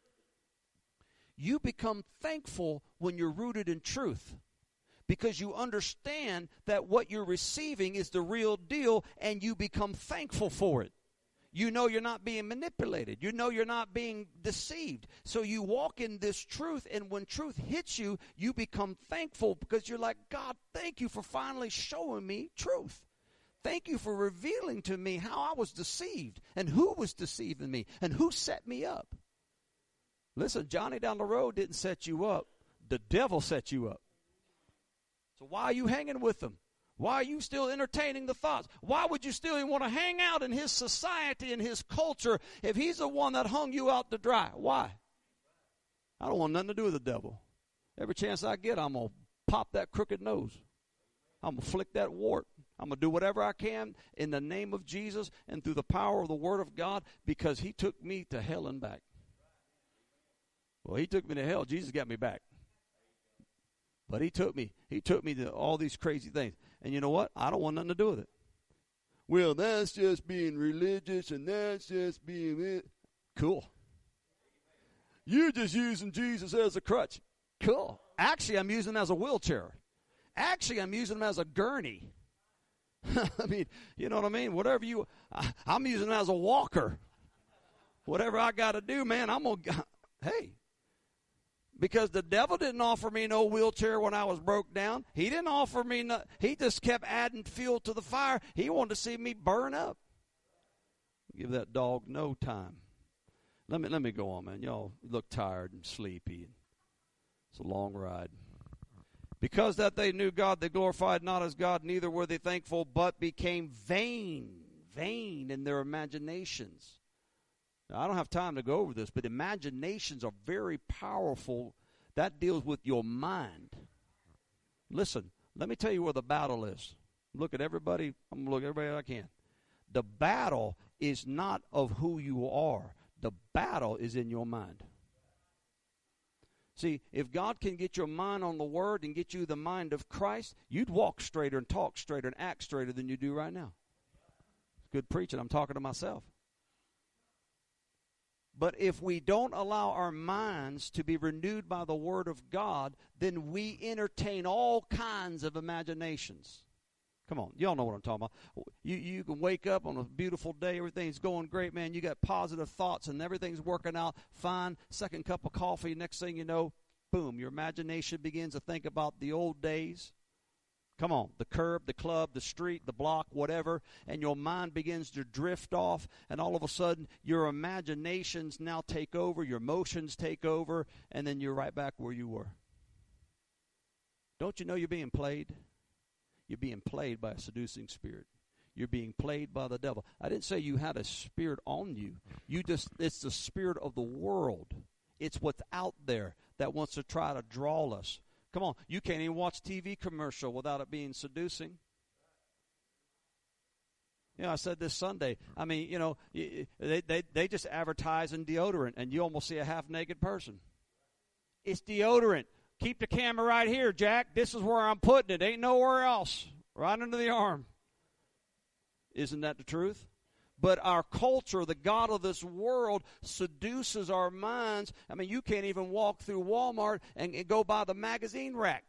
You become thankful when you're rooted in truth, because you understand that what you're receiving is the real deal, and you become thankful for it. You know you're not being manipulated. You know you're not being deceived. So you walk in this truth, and when truth hits you, you become thankful because you're like, God, thank you for finally showing me truth. Thank you for revealing to me how I was deceived and who was deceiving me and who set me up. Listen, Johnny down the road didn't set you up. The devil set you up. So why are you hanging with him? Why are you still entertaining the thoughts? Why would you still even want to hang out in his society and his culture if he's the one that hung you out to dry? Why? I don't want nothing to do with the devil. Every chance I get, I'm going to pop that crooked nose. I'm going to flick that wart. I'm going to do whatever I can in the name of Jesus and through the power of the Word of God, because he took me to hell and back. Well, he took me to hell. Jesus got me back. But he took me. He took me to all these crazy things. And you know what? I don't want nothing to do with it. Well, that's just being religious, and that's just being it. Cool. You're just using Jesus as a crutch. Cool. Actually, I'm using him as a wheelchair. Actually, I'm using him as a gurney. I mean, you know what I mean? Whatever you, I, I'm using him as a walker. Whatever I got to do, man, I'm going to, hey. Because the devil didn't offer me no wheelchair when I was broke down. He didn't offer me no, he just kept adding fuel to the fire. He wanted to see me burn up. Give that dog no time. Let me let me go on, man. Y'all look tired and sleepy. It's a long ride. Because that they knew God, they glorified not as God, neither were they thankful, but became vain, vain in their imaginations. Now, I don't have time to go over this, but imaginations are very powerful. That deals with your mind. Listen, let me tell you where the battle is. Look at everybody. I'm going to look at everybody I can. The battle is not of who you are. The battle is in your mind. See, if God can get your mind on the Word and get you the mind of Christ, you'd walk straighter and talk straighter and act straighter than you do right now. It's good preaching. I'm talking to myself. But if we don't allow our minds to be renewed by the Word of God, then we entertain all kinds of imaginations. Come on, y'all know what I'm talking about. You you can wake up on a beautiful day, everything's going great, man. You got positive thoughts and everything's working out fine. Second cup of coffee, next thing you know, boom, your imagination begins to think about the old days. Come on, the curb, the club, the street, the block, whatever, and your mind begins to drift off, and all of a sudden your imaginations now take over, your emotions take over, and then you're right back where you were. Don't you know you're being played? You're being played by a seducing spirit. You're being played by the devil. I didn't say you had a spirit on you. You just, it's the spirit of the world. It's what's out there that wants to try to draw us. Come on, you can't even watch T V commercial without it being seducing. You know, I said this Sunday, I mean, you know, they, they, they just advertise in deodorant, and you almost see a half-naked person. It's deodorant. Keep the camera right here, Jack. This is where I'm putting it. Ain't nowhere else. Right under the arm. Isn't that the truth? But our culture, the god of this world, seduces our minds. I mean, you can't even walk through Walmart and, and go by the magazine rack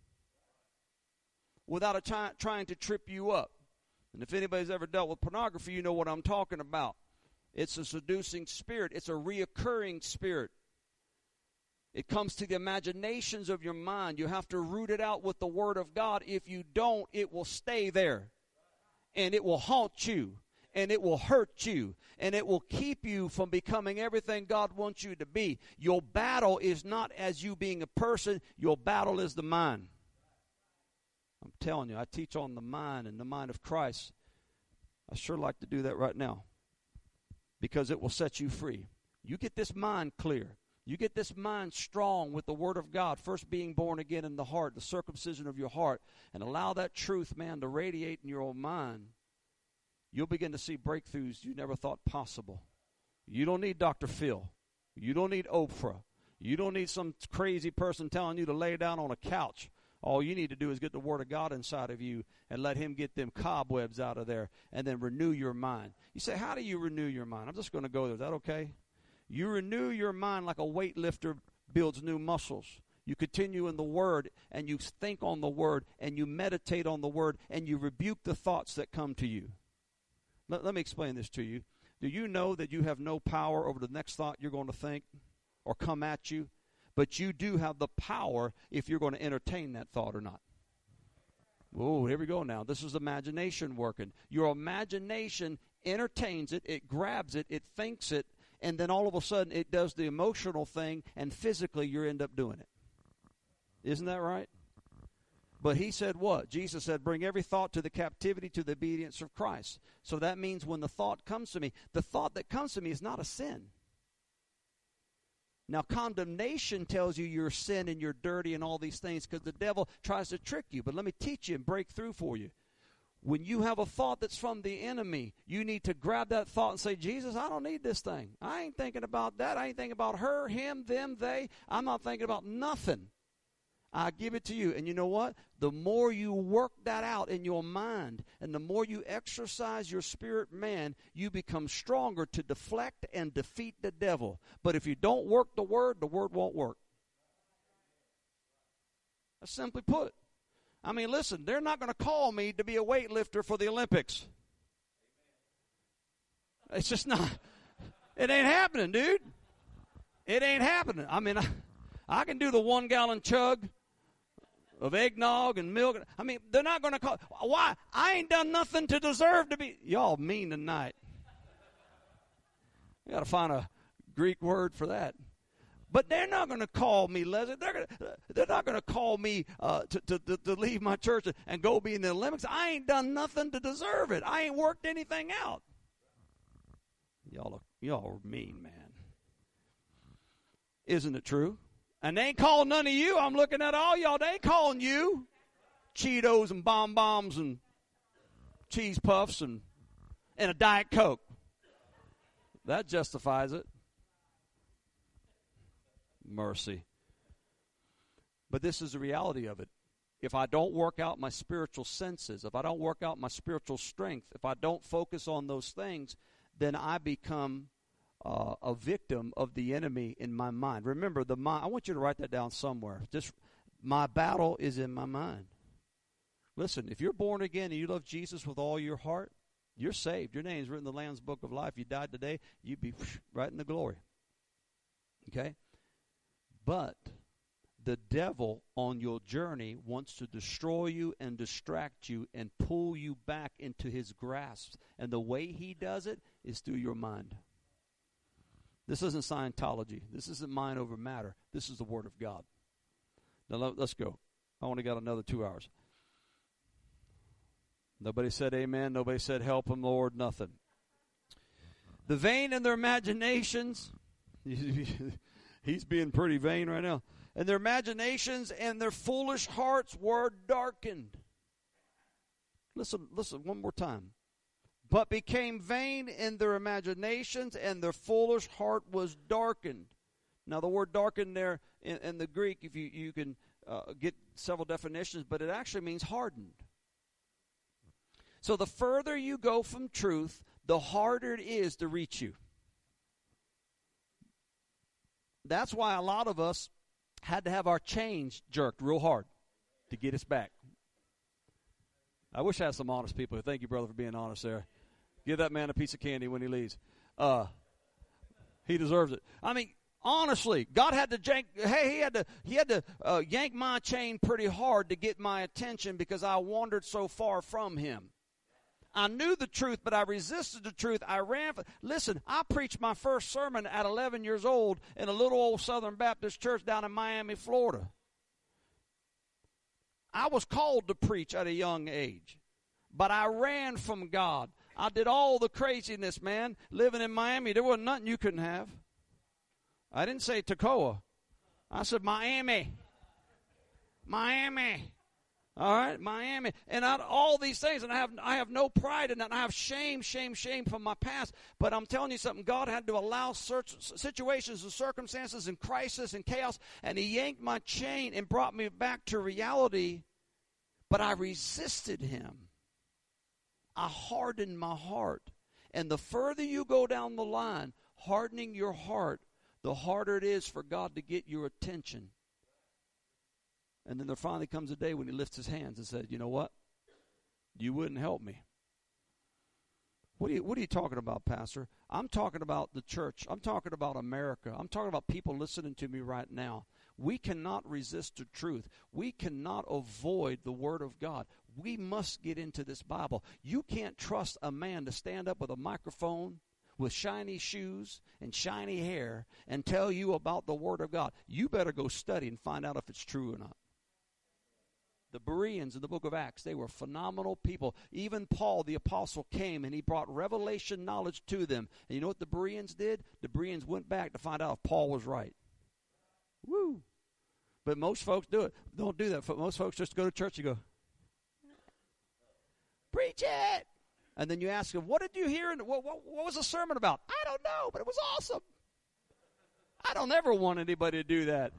without a try, trying to trip you up. And if anybody's ever dealt with pornography, you know what I'm talking about. It's a seducing spirit. It's a reoccurring spirit. It comes to the imaginations of your mind. You have to root it out with the Word of God. If you don't, it will stay there. And it will haunt you. And it will hurt you. And it will keep you from becoming everything God wants you to be. Your battle is not as you being a person. Your battle is the mind. I'm telling you, I teach on the mind and the mind of Christ. I sure like to do that right now. Because it will set you free. You get this mind clear. You get this mind strong with the Word of God, first being born again in the heart, the circumcision of your heart, and allow that truth, man, to radiate in your own mind. You'll begin to see breakthroughs you never thought possible. You don't need Doctor Phil. You don't need Oprah. You don't need some crazy person telling you to lay down on a couch. All you need to do is get the Word of God inside of you and let Him get them cobwebs out of there and then renew your mind. You say, how do you renew your mind? I'm just going to go there. Is that okay? You renew your mind like a weightlifter builds new muscles. You continue in the Word, and you think on the Word, and you meditate on the Word, and you rebuke the thoughts that come to you. Let, let me explain this to you. Do you know that you have no power over the next thought you're going to think or come at you? But you do have the power if you're going to entertain that thought or not. Oh, here we go now. This is imagination working. Your imagination entertains it, it grabs it, it thinks it, and then all of a sudden it does the emotional thing, and physically you end up doing it. Isn't that right? But he said what? Jesus said, bring every thought to the captivity to the obedience of Christ. So that means when the thought comes to me, the thought that comes to me is not a sin. Now, condemnation tells you you're sin and you're dirty and all these things because the devil tries to trick you. But let me teach you and break through for you. When you have a thought that's from the enemy, you need to grab that thought and say, Jesus, I don't need this thing. I ain't thinking about that. I ain't thinking about her, him, them, they. I'm not thinking about nothing. I give it to you. And you know what? The more you work that out in your mind and the more you exercise your spirit man, you become stronger to deflect and defeat the devil. But if you don't work the Word, the Word won't work. That's simply put. I mean, listen, they're not going to call me to be a weightlifter for the Olympics. It's just not. It ain't happening, dude. It ain't happening. I mean, I, I can do the one-gallon chug of eggnog and milk. I mean, they're not going to call. Why? I ain't done nothing to deserve to be. Y'all mean tonight. You got to find a Greek word for that. But they're not going to call me, Leslie. They're, gonna, they're not going to call me uh, to, to, to, to leave my church and go be in the Olympics. I ain't done nothing to deserve it. I ain't worked anything out. Y'all are, y'all are mean, man. Isn't it true? And they ain't calling none of you. I'm looking at all y'all. They ain't calling you. Cheetos and Bomb-Bombs and cheese puffs and, and a Diet Coke. That justifies it. Mercy. But this is the reality of it. If I don't work out my spiritual senses, if I don't work out my spiritual strength, if I don't focus on those things, then I become uh, a victim of the enemy in my mind. Remember, the mind. I want you to write that down somewhere. Just my battle is in my mind. Listen, if you're born again and you love Jesus with all your heart, you're saved. Your name's written in the Lamb's Book of Life. You died today, you'd be right in the glory. Okay? But the devil on your journey wants to destroy you and distract you and pull you back into his grasp. And the way he does it is through your mind. This isn't Scientology. This isn't mind over matter. This is the Word of God. Now let's go. I only got another two hours. Nobody said amen. Nobody said help him, Lord. Nothing. The vain in their imaginations. He's being pretty vain right now. And their imaginations and their foolish hearts were darkened. Listen, listen one more time. But became vain in their imaginations, and their foolish heart was darkened. Now, the word darkened there in, in the Greek, if you, you can uh, get several definitions, but it actually means hardened. So the further you go from truth, the harder it is to reach you. That's why a lot of us had to have our chains jerked real hard to get us back. I wish I had some honest people. Thank you, brother, for being honest there. Give that man a piece of candy when he leaves. Uh, he deserves it. I mean, Honestly, God had to yank, hey, he had to, he had to uh, yank my chain pretty hard to get my attention because I wandered so far from him. I knew the truth, but I resisted the truth. I ran. For, listen, I preached my first sermon at eleven years old in a little old Southern Baptist church down in Miami, Florida. I was called to preach at a young age, but I ran from God. I did all the craziness, man. Living in Miami, there wasn't nothing you couldn't have. I didn't say Toccoa. I said Miami. Miami. All right, Miami. And I, all these things, and I have I have no pride in that. I have shame, shame, shame from my past. But I'm telling you something, God had to allow search, situations and circumstances and crisis and chaos, and he yanked my chain and brought me back to reality. But I resisted him. I hardened my heart. And the further you go down the line, hardening your heart, the harder it is for God to get your attention. And then there finally comes a day when he lifts his hands and says, you know what? You wouldn't help me. What are you, what are you talking about, Pastor? I'm talking about the church. I'm talking about America. I'm talking about people listening to me right now. We cannot resist the truth. We cannot avoid the Word of God. We must get into this Bible. You can't trust a man to stand up with a microphone with shiny shoes and shiny hair and tell you about the Word of God. You better go study and find out if it's true or not. The Bereans in the book of Acts, they were phenomenal people. Even Paul, the apostle, came and he brought revelation knowledge to them. And you know what the Bereans did? The Bereans went back to find out if Paul was right. Woo! But most folks do it. Don't do that. Most folks just go to church and go, preach it! And then you ask them, what did you hear? And what, what, what was the sermon about? I don't know, but it was awesome. I don't ever want anybody to do that.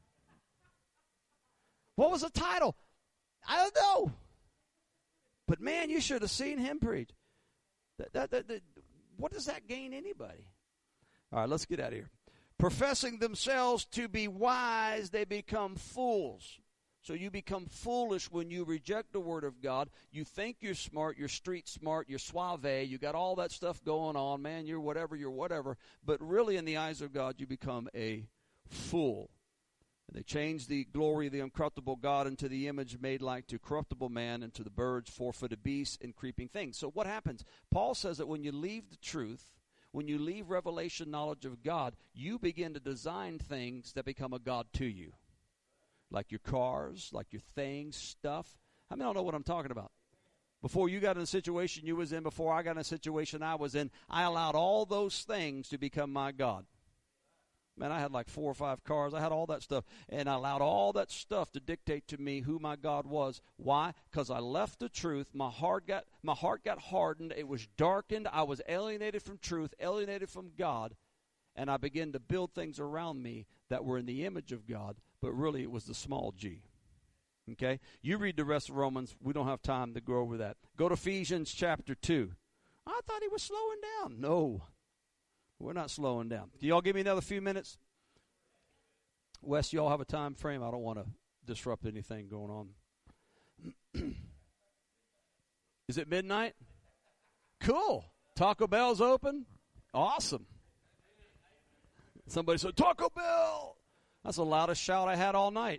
What was the title? I don't know. But man, you should have seen him preach. That, that, that, that, what does that gain anybody? All right, let's get out of here. Professing themselves to be wise, they become fools. So you become foolish when you reject the Word of God. You think you're smart, you're street smart, you're suave, you got all that stuff going on, man, you're whatever, you're whatever. But really in the eyes of God, you become a fool. And they changed the glory of the incorruptible God into the image made like to corruptible man and to the birds, four-footed beasts, and creeping things. So what happens? Paul says that when you leave the truth, when you leave revelation knowledge of God, you begin to design things that become a God to you. Like your cars, like your things, stuff. How many of y'all know what I'm talking about? Before you got in a situation you was in, before I got in a situation I was in, I allowed all those things to become my God. Man, I had like four or five cars. I had all that stuff. And I allowed all that stuff to dictate to me who my God was. Why? Because I left the truth. My heart got my heart got hardened. It was darkened. I was alienated from truth, alienated from God. And I began to build things around me that were in the image of God, but really it was the small g. Okay? You read the rest of Romans. We don't have time to go over that. Go to Ephesians chapter two. I thought he was slowing down. No. We're not slowing down. Can y'all give me another few minutes? Wes, y'all have a time frame? I don't want to disrupt anything going on. Is it midnight? Cool. Taco Bell's open? Awesome. Somebody said, Taco Bell! That's the loudest shout I had all night.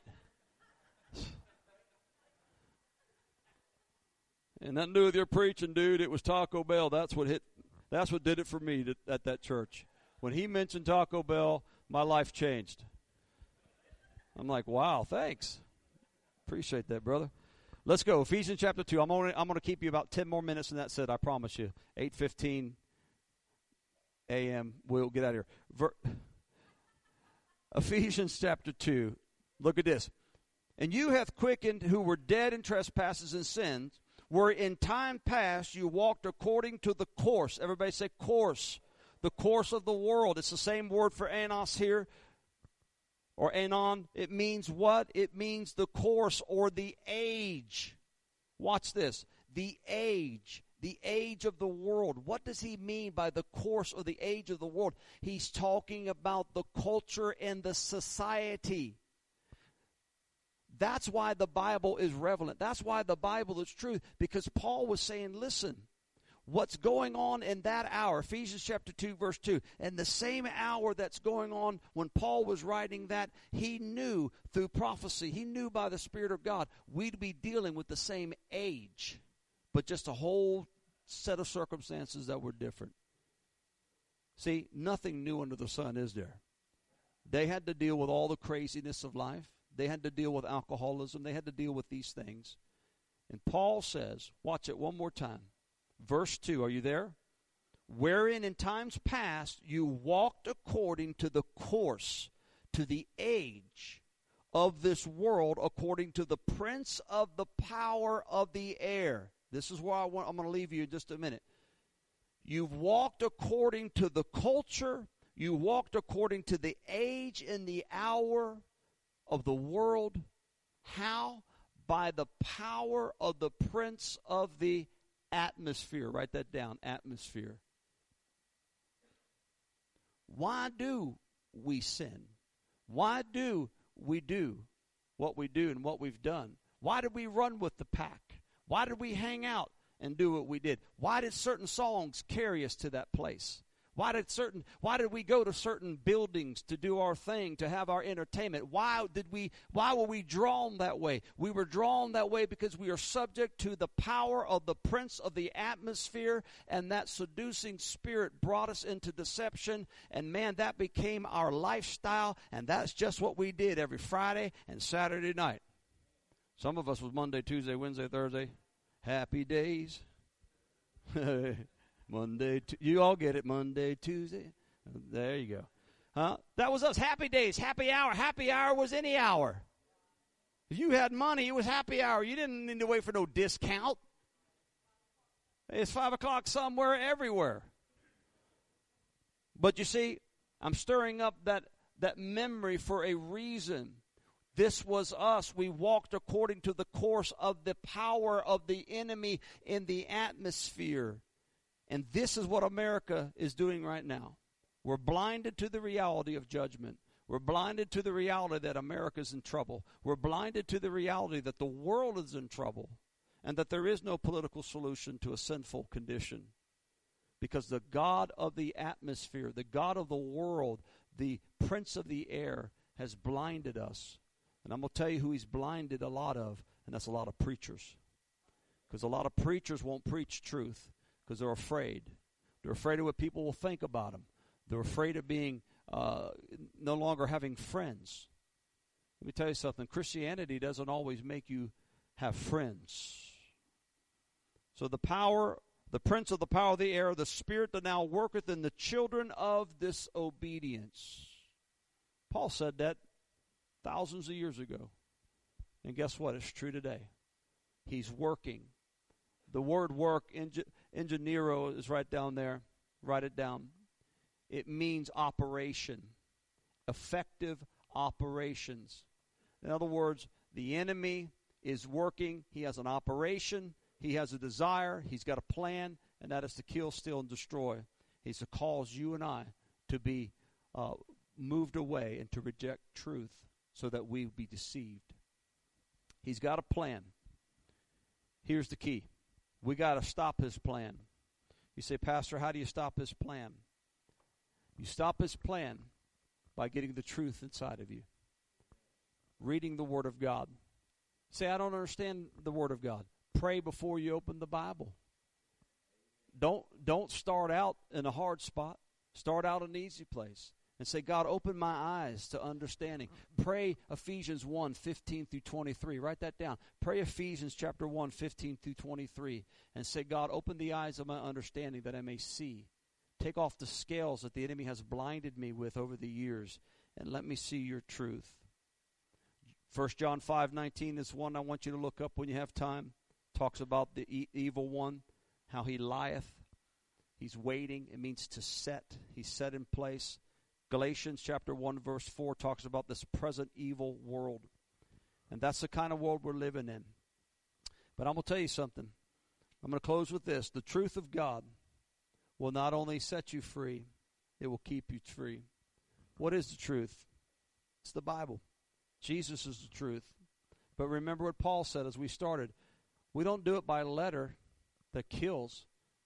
And nothing to do with your preaching, dude. It was Taco Bell. That's what hit. That's what did it for me to, at that church. When he mentioned Taco Bell, my life changed. I'm like, wow, thanks. Appreciate that, brother. Let's go. Ephesians chapter two. I'm only, I'm going to keep you about ten more minutes, and that's it. I promise you. eight fifteen a.m. We'll get out of here. Ver- Ephesians chapter two. Look at this. And you hath quickened who were dead in trespasses and sins, where in time past you walked according to the course. Everybody say course. The course of the world. It's the same word for anos here. Or anon. It means what? It means the course or the age. Watch this. The age. The age of the world. What does he mean by the course or the age of the world? He's talking about the culture and the society. That's why the Bible is relevant. That's why the Bible is true. Because Paul was saying, listen, what's going on in that hour, Ephesians chapter two, verse two, and the same hour that's going on when Paul was writing that, he knew through prophecy, he knew by the Spirit of God, we'd be dealing with the same age, but just a whole set of circumstances that were different. See, nothing new under the sun, is there? They had to deal with all the craziness of life. They had to deal with alcoholism. They had to deal with these things. And Paul says, watch it one more time. Verse two, are you there? Wherein in times past you walked according to the course, to the age of this world, according to the prince of the power of the air. This is where I want, I'm going to leave you in just a minute. You've walked according to the culture. You walked according to the age and the hour of the world. How? By the power of the prince of the atmosphere. Write that down, atmosphere. Why do we sin? Why do we do what we do and what we've done? Why did we run with the pack? Why did we hang out and do what we did? Why did certain songs carry us to that place? Why did certain why did we go to certain buildings to do our thing, to have our entertainment? Why did we why were we drawn that way? We were drawn that way because we are subject to the power of the prince of the atmosphere, and that seducing spirit brought us into deception, and man, that became our lifestyle, and that's just what we did every Friday and Saturday night. Some of us was Monday, Tuesday, Wednesday, Thursday. Happy days. Monday, t- you all get it. Monday, Tuesday. There you go. Huh? That was us. Happy days, happy hour. Happy hour was any hour. If you had money, it was happy hour. You didn't need to wait for no discount. It's five o'clock somewhere, everywhere. But you see, I'm stirring up that, that memory for a reason. This was us. We walked according to the course of the power of the enemy in the atmosphere. And this is what America is doing right now. We're blinded to the reality of judgment. We're blinded to the reality that America's in trouble. We're blinded to the reality that the world is in trouble and that there is no political solution to a sinful condition. Because the God of the atmosphere, the God of the world, the prince of the air has blinded us. And I'm going to tell you who he's blinded a lot of, and that's a lot of preachers. Because a lot of preachers won't preach truth. Because they're afraid. They're afraid of what people will think about them. They're afraid of being, uh, no longer having friends. Let me tell you something. Christianity doesn't always make you have friends. So the power, the prince of the power of the air, the spirit that now worketh in the children of disobedience. Paul said that thousands of years ago. And guess what? It's true today. He's working. The word work, enge- ingenero, is right down there. Write it down. It means operation. Effective operations. In other words, the enemy is working. He has an operation. He has a desire. He's got a plan, and that is to kill, steal, and destroy. He's to cause you and I to be uh, moved away and to reject truth so that we be deceived. He's got a plan. Here's the key. We got to stop his plan. You say, Pastor, how do you stop his plan? You stop his plan by getting the truth inside of you. Reading the Word of God. Say, I don't understand the Word of God. Pray before you open the Bible. Don't, don't start out in a hard spot. Start out in an easy place. And say, God, open my eyes to understanding. Pray Ephesians one, fifteen through twenty-three. Write that down. Pray Ephesians chapter one, fifteen through twenty-three. And say, God, open the eyes of my understanding that I may see. Take off the scales that the enemy has blinded me with over the years. And let me see your truth. First John five, nineteen is one I want you to look up when you have time. Talks about the e- evil one, how he lieth. He's waiting. It means to set. He's set in place. Galatians chapter one, verse four talks about this present evil world. And that's the kind of world we're living in. But I'm going to tell you something. I'm going to close with this. The truth of God will not only set you free, it will keep you free. What is the truth? It's the Bible. Jesus is the truth. But remember what Paul said as we started. We don't do it by letter that kills.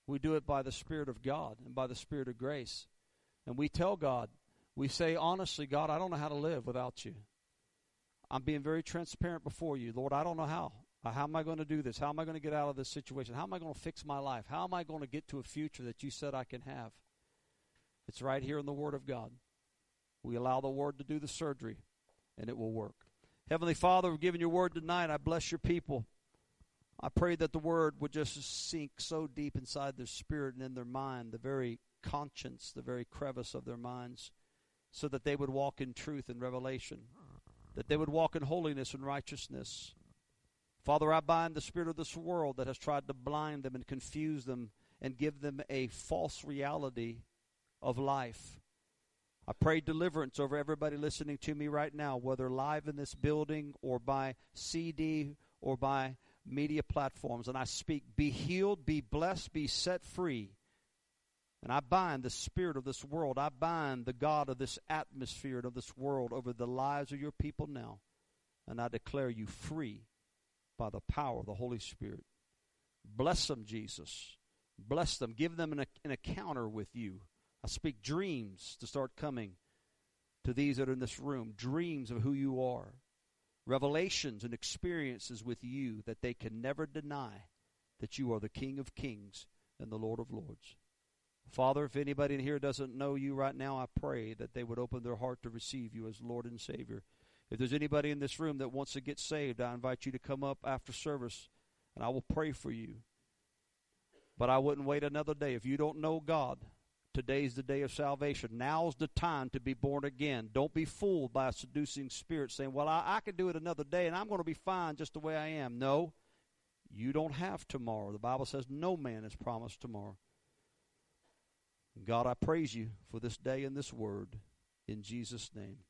We do it by the Spirit of God and by the Spirit of grace. And we tell God, we say honestly, God, I don't know how to live without you. I'm being very transparent before you. Lord, I don't know how. How am I going to do this? How am I going to get out of this situation? How am I going to fix my life? How am I going to get to a future that you said I can have? It's right here in the Word of God. We allow the Word to do the surgery, and it will work. Heavenly Father, we've given your Word tonight. I bless your people. I pray that the Word would just sink so deep inside their spirit and in their mind, the very conscience, the very crevice of their minds, so that they would walk in truth and revelation, that they would walk in holiness and righteousness. Father, I bind the spirit of this world that has tried to blind them and confuse them and give them a false reality of life. I pray deliverance over everybody listening to me right now, whether live in this building or by C D or by media platforms. And I speak, be healed, be blessed, be set free. And I bind the spirit of this world. I bind the God of this atmosphere and of this world over the lives of your people now. And I declare you free by the power of the Holy Spirit. Bless them, Jesus. Bless them. Give them an, an encounter with you. I speak dreams to start coming to these that are in this room. Dreams of who you are. Revelations and experiences with you that they can never deny that you are the King of Kings and the Lord of Lords. Father, if anybody in here doesn't know you right now, I pray that they would open their heart to receive you as Lord and Savior. If there's anybody in this room that wants to get saved, I invite you to come up after service, and I will pray for you. But I wouldn't wait another day. If you don't know God, today's the day of salvation. Now's the time to be born again. Don't be fooled by a seducing spirit saying, well, I, I can do it another day, and I'm going to be fine just the way I am. No, you don't have tomorrow. The Bible says no man is promised tomorrow. God, I praise you for this day and this word. In Jesus' name.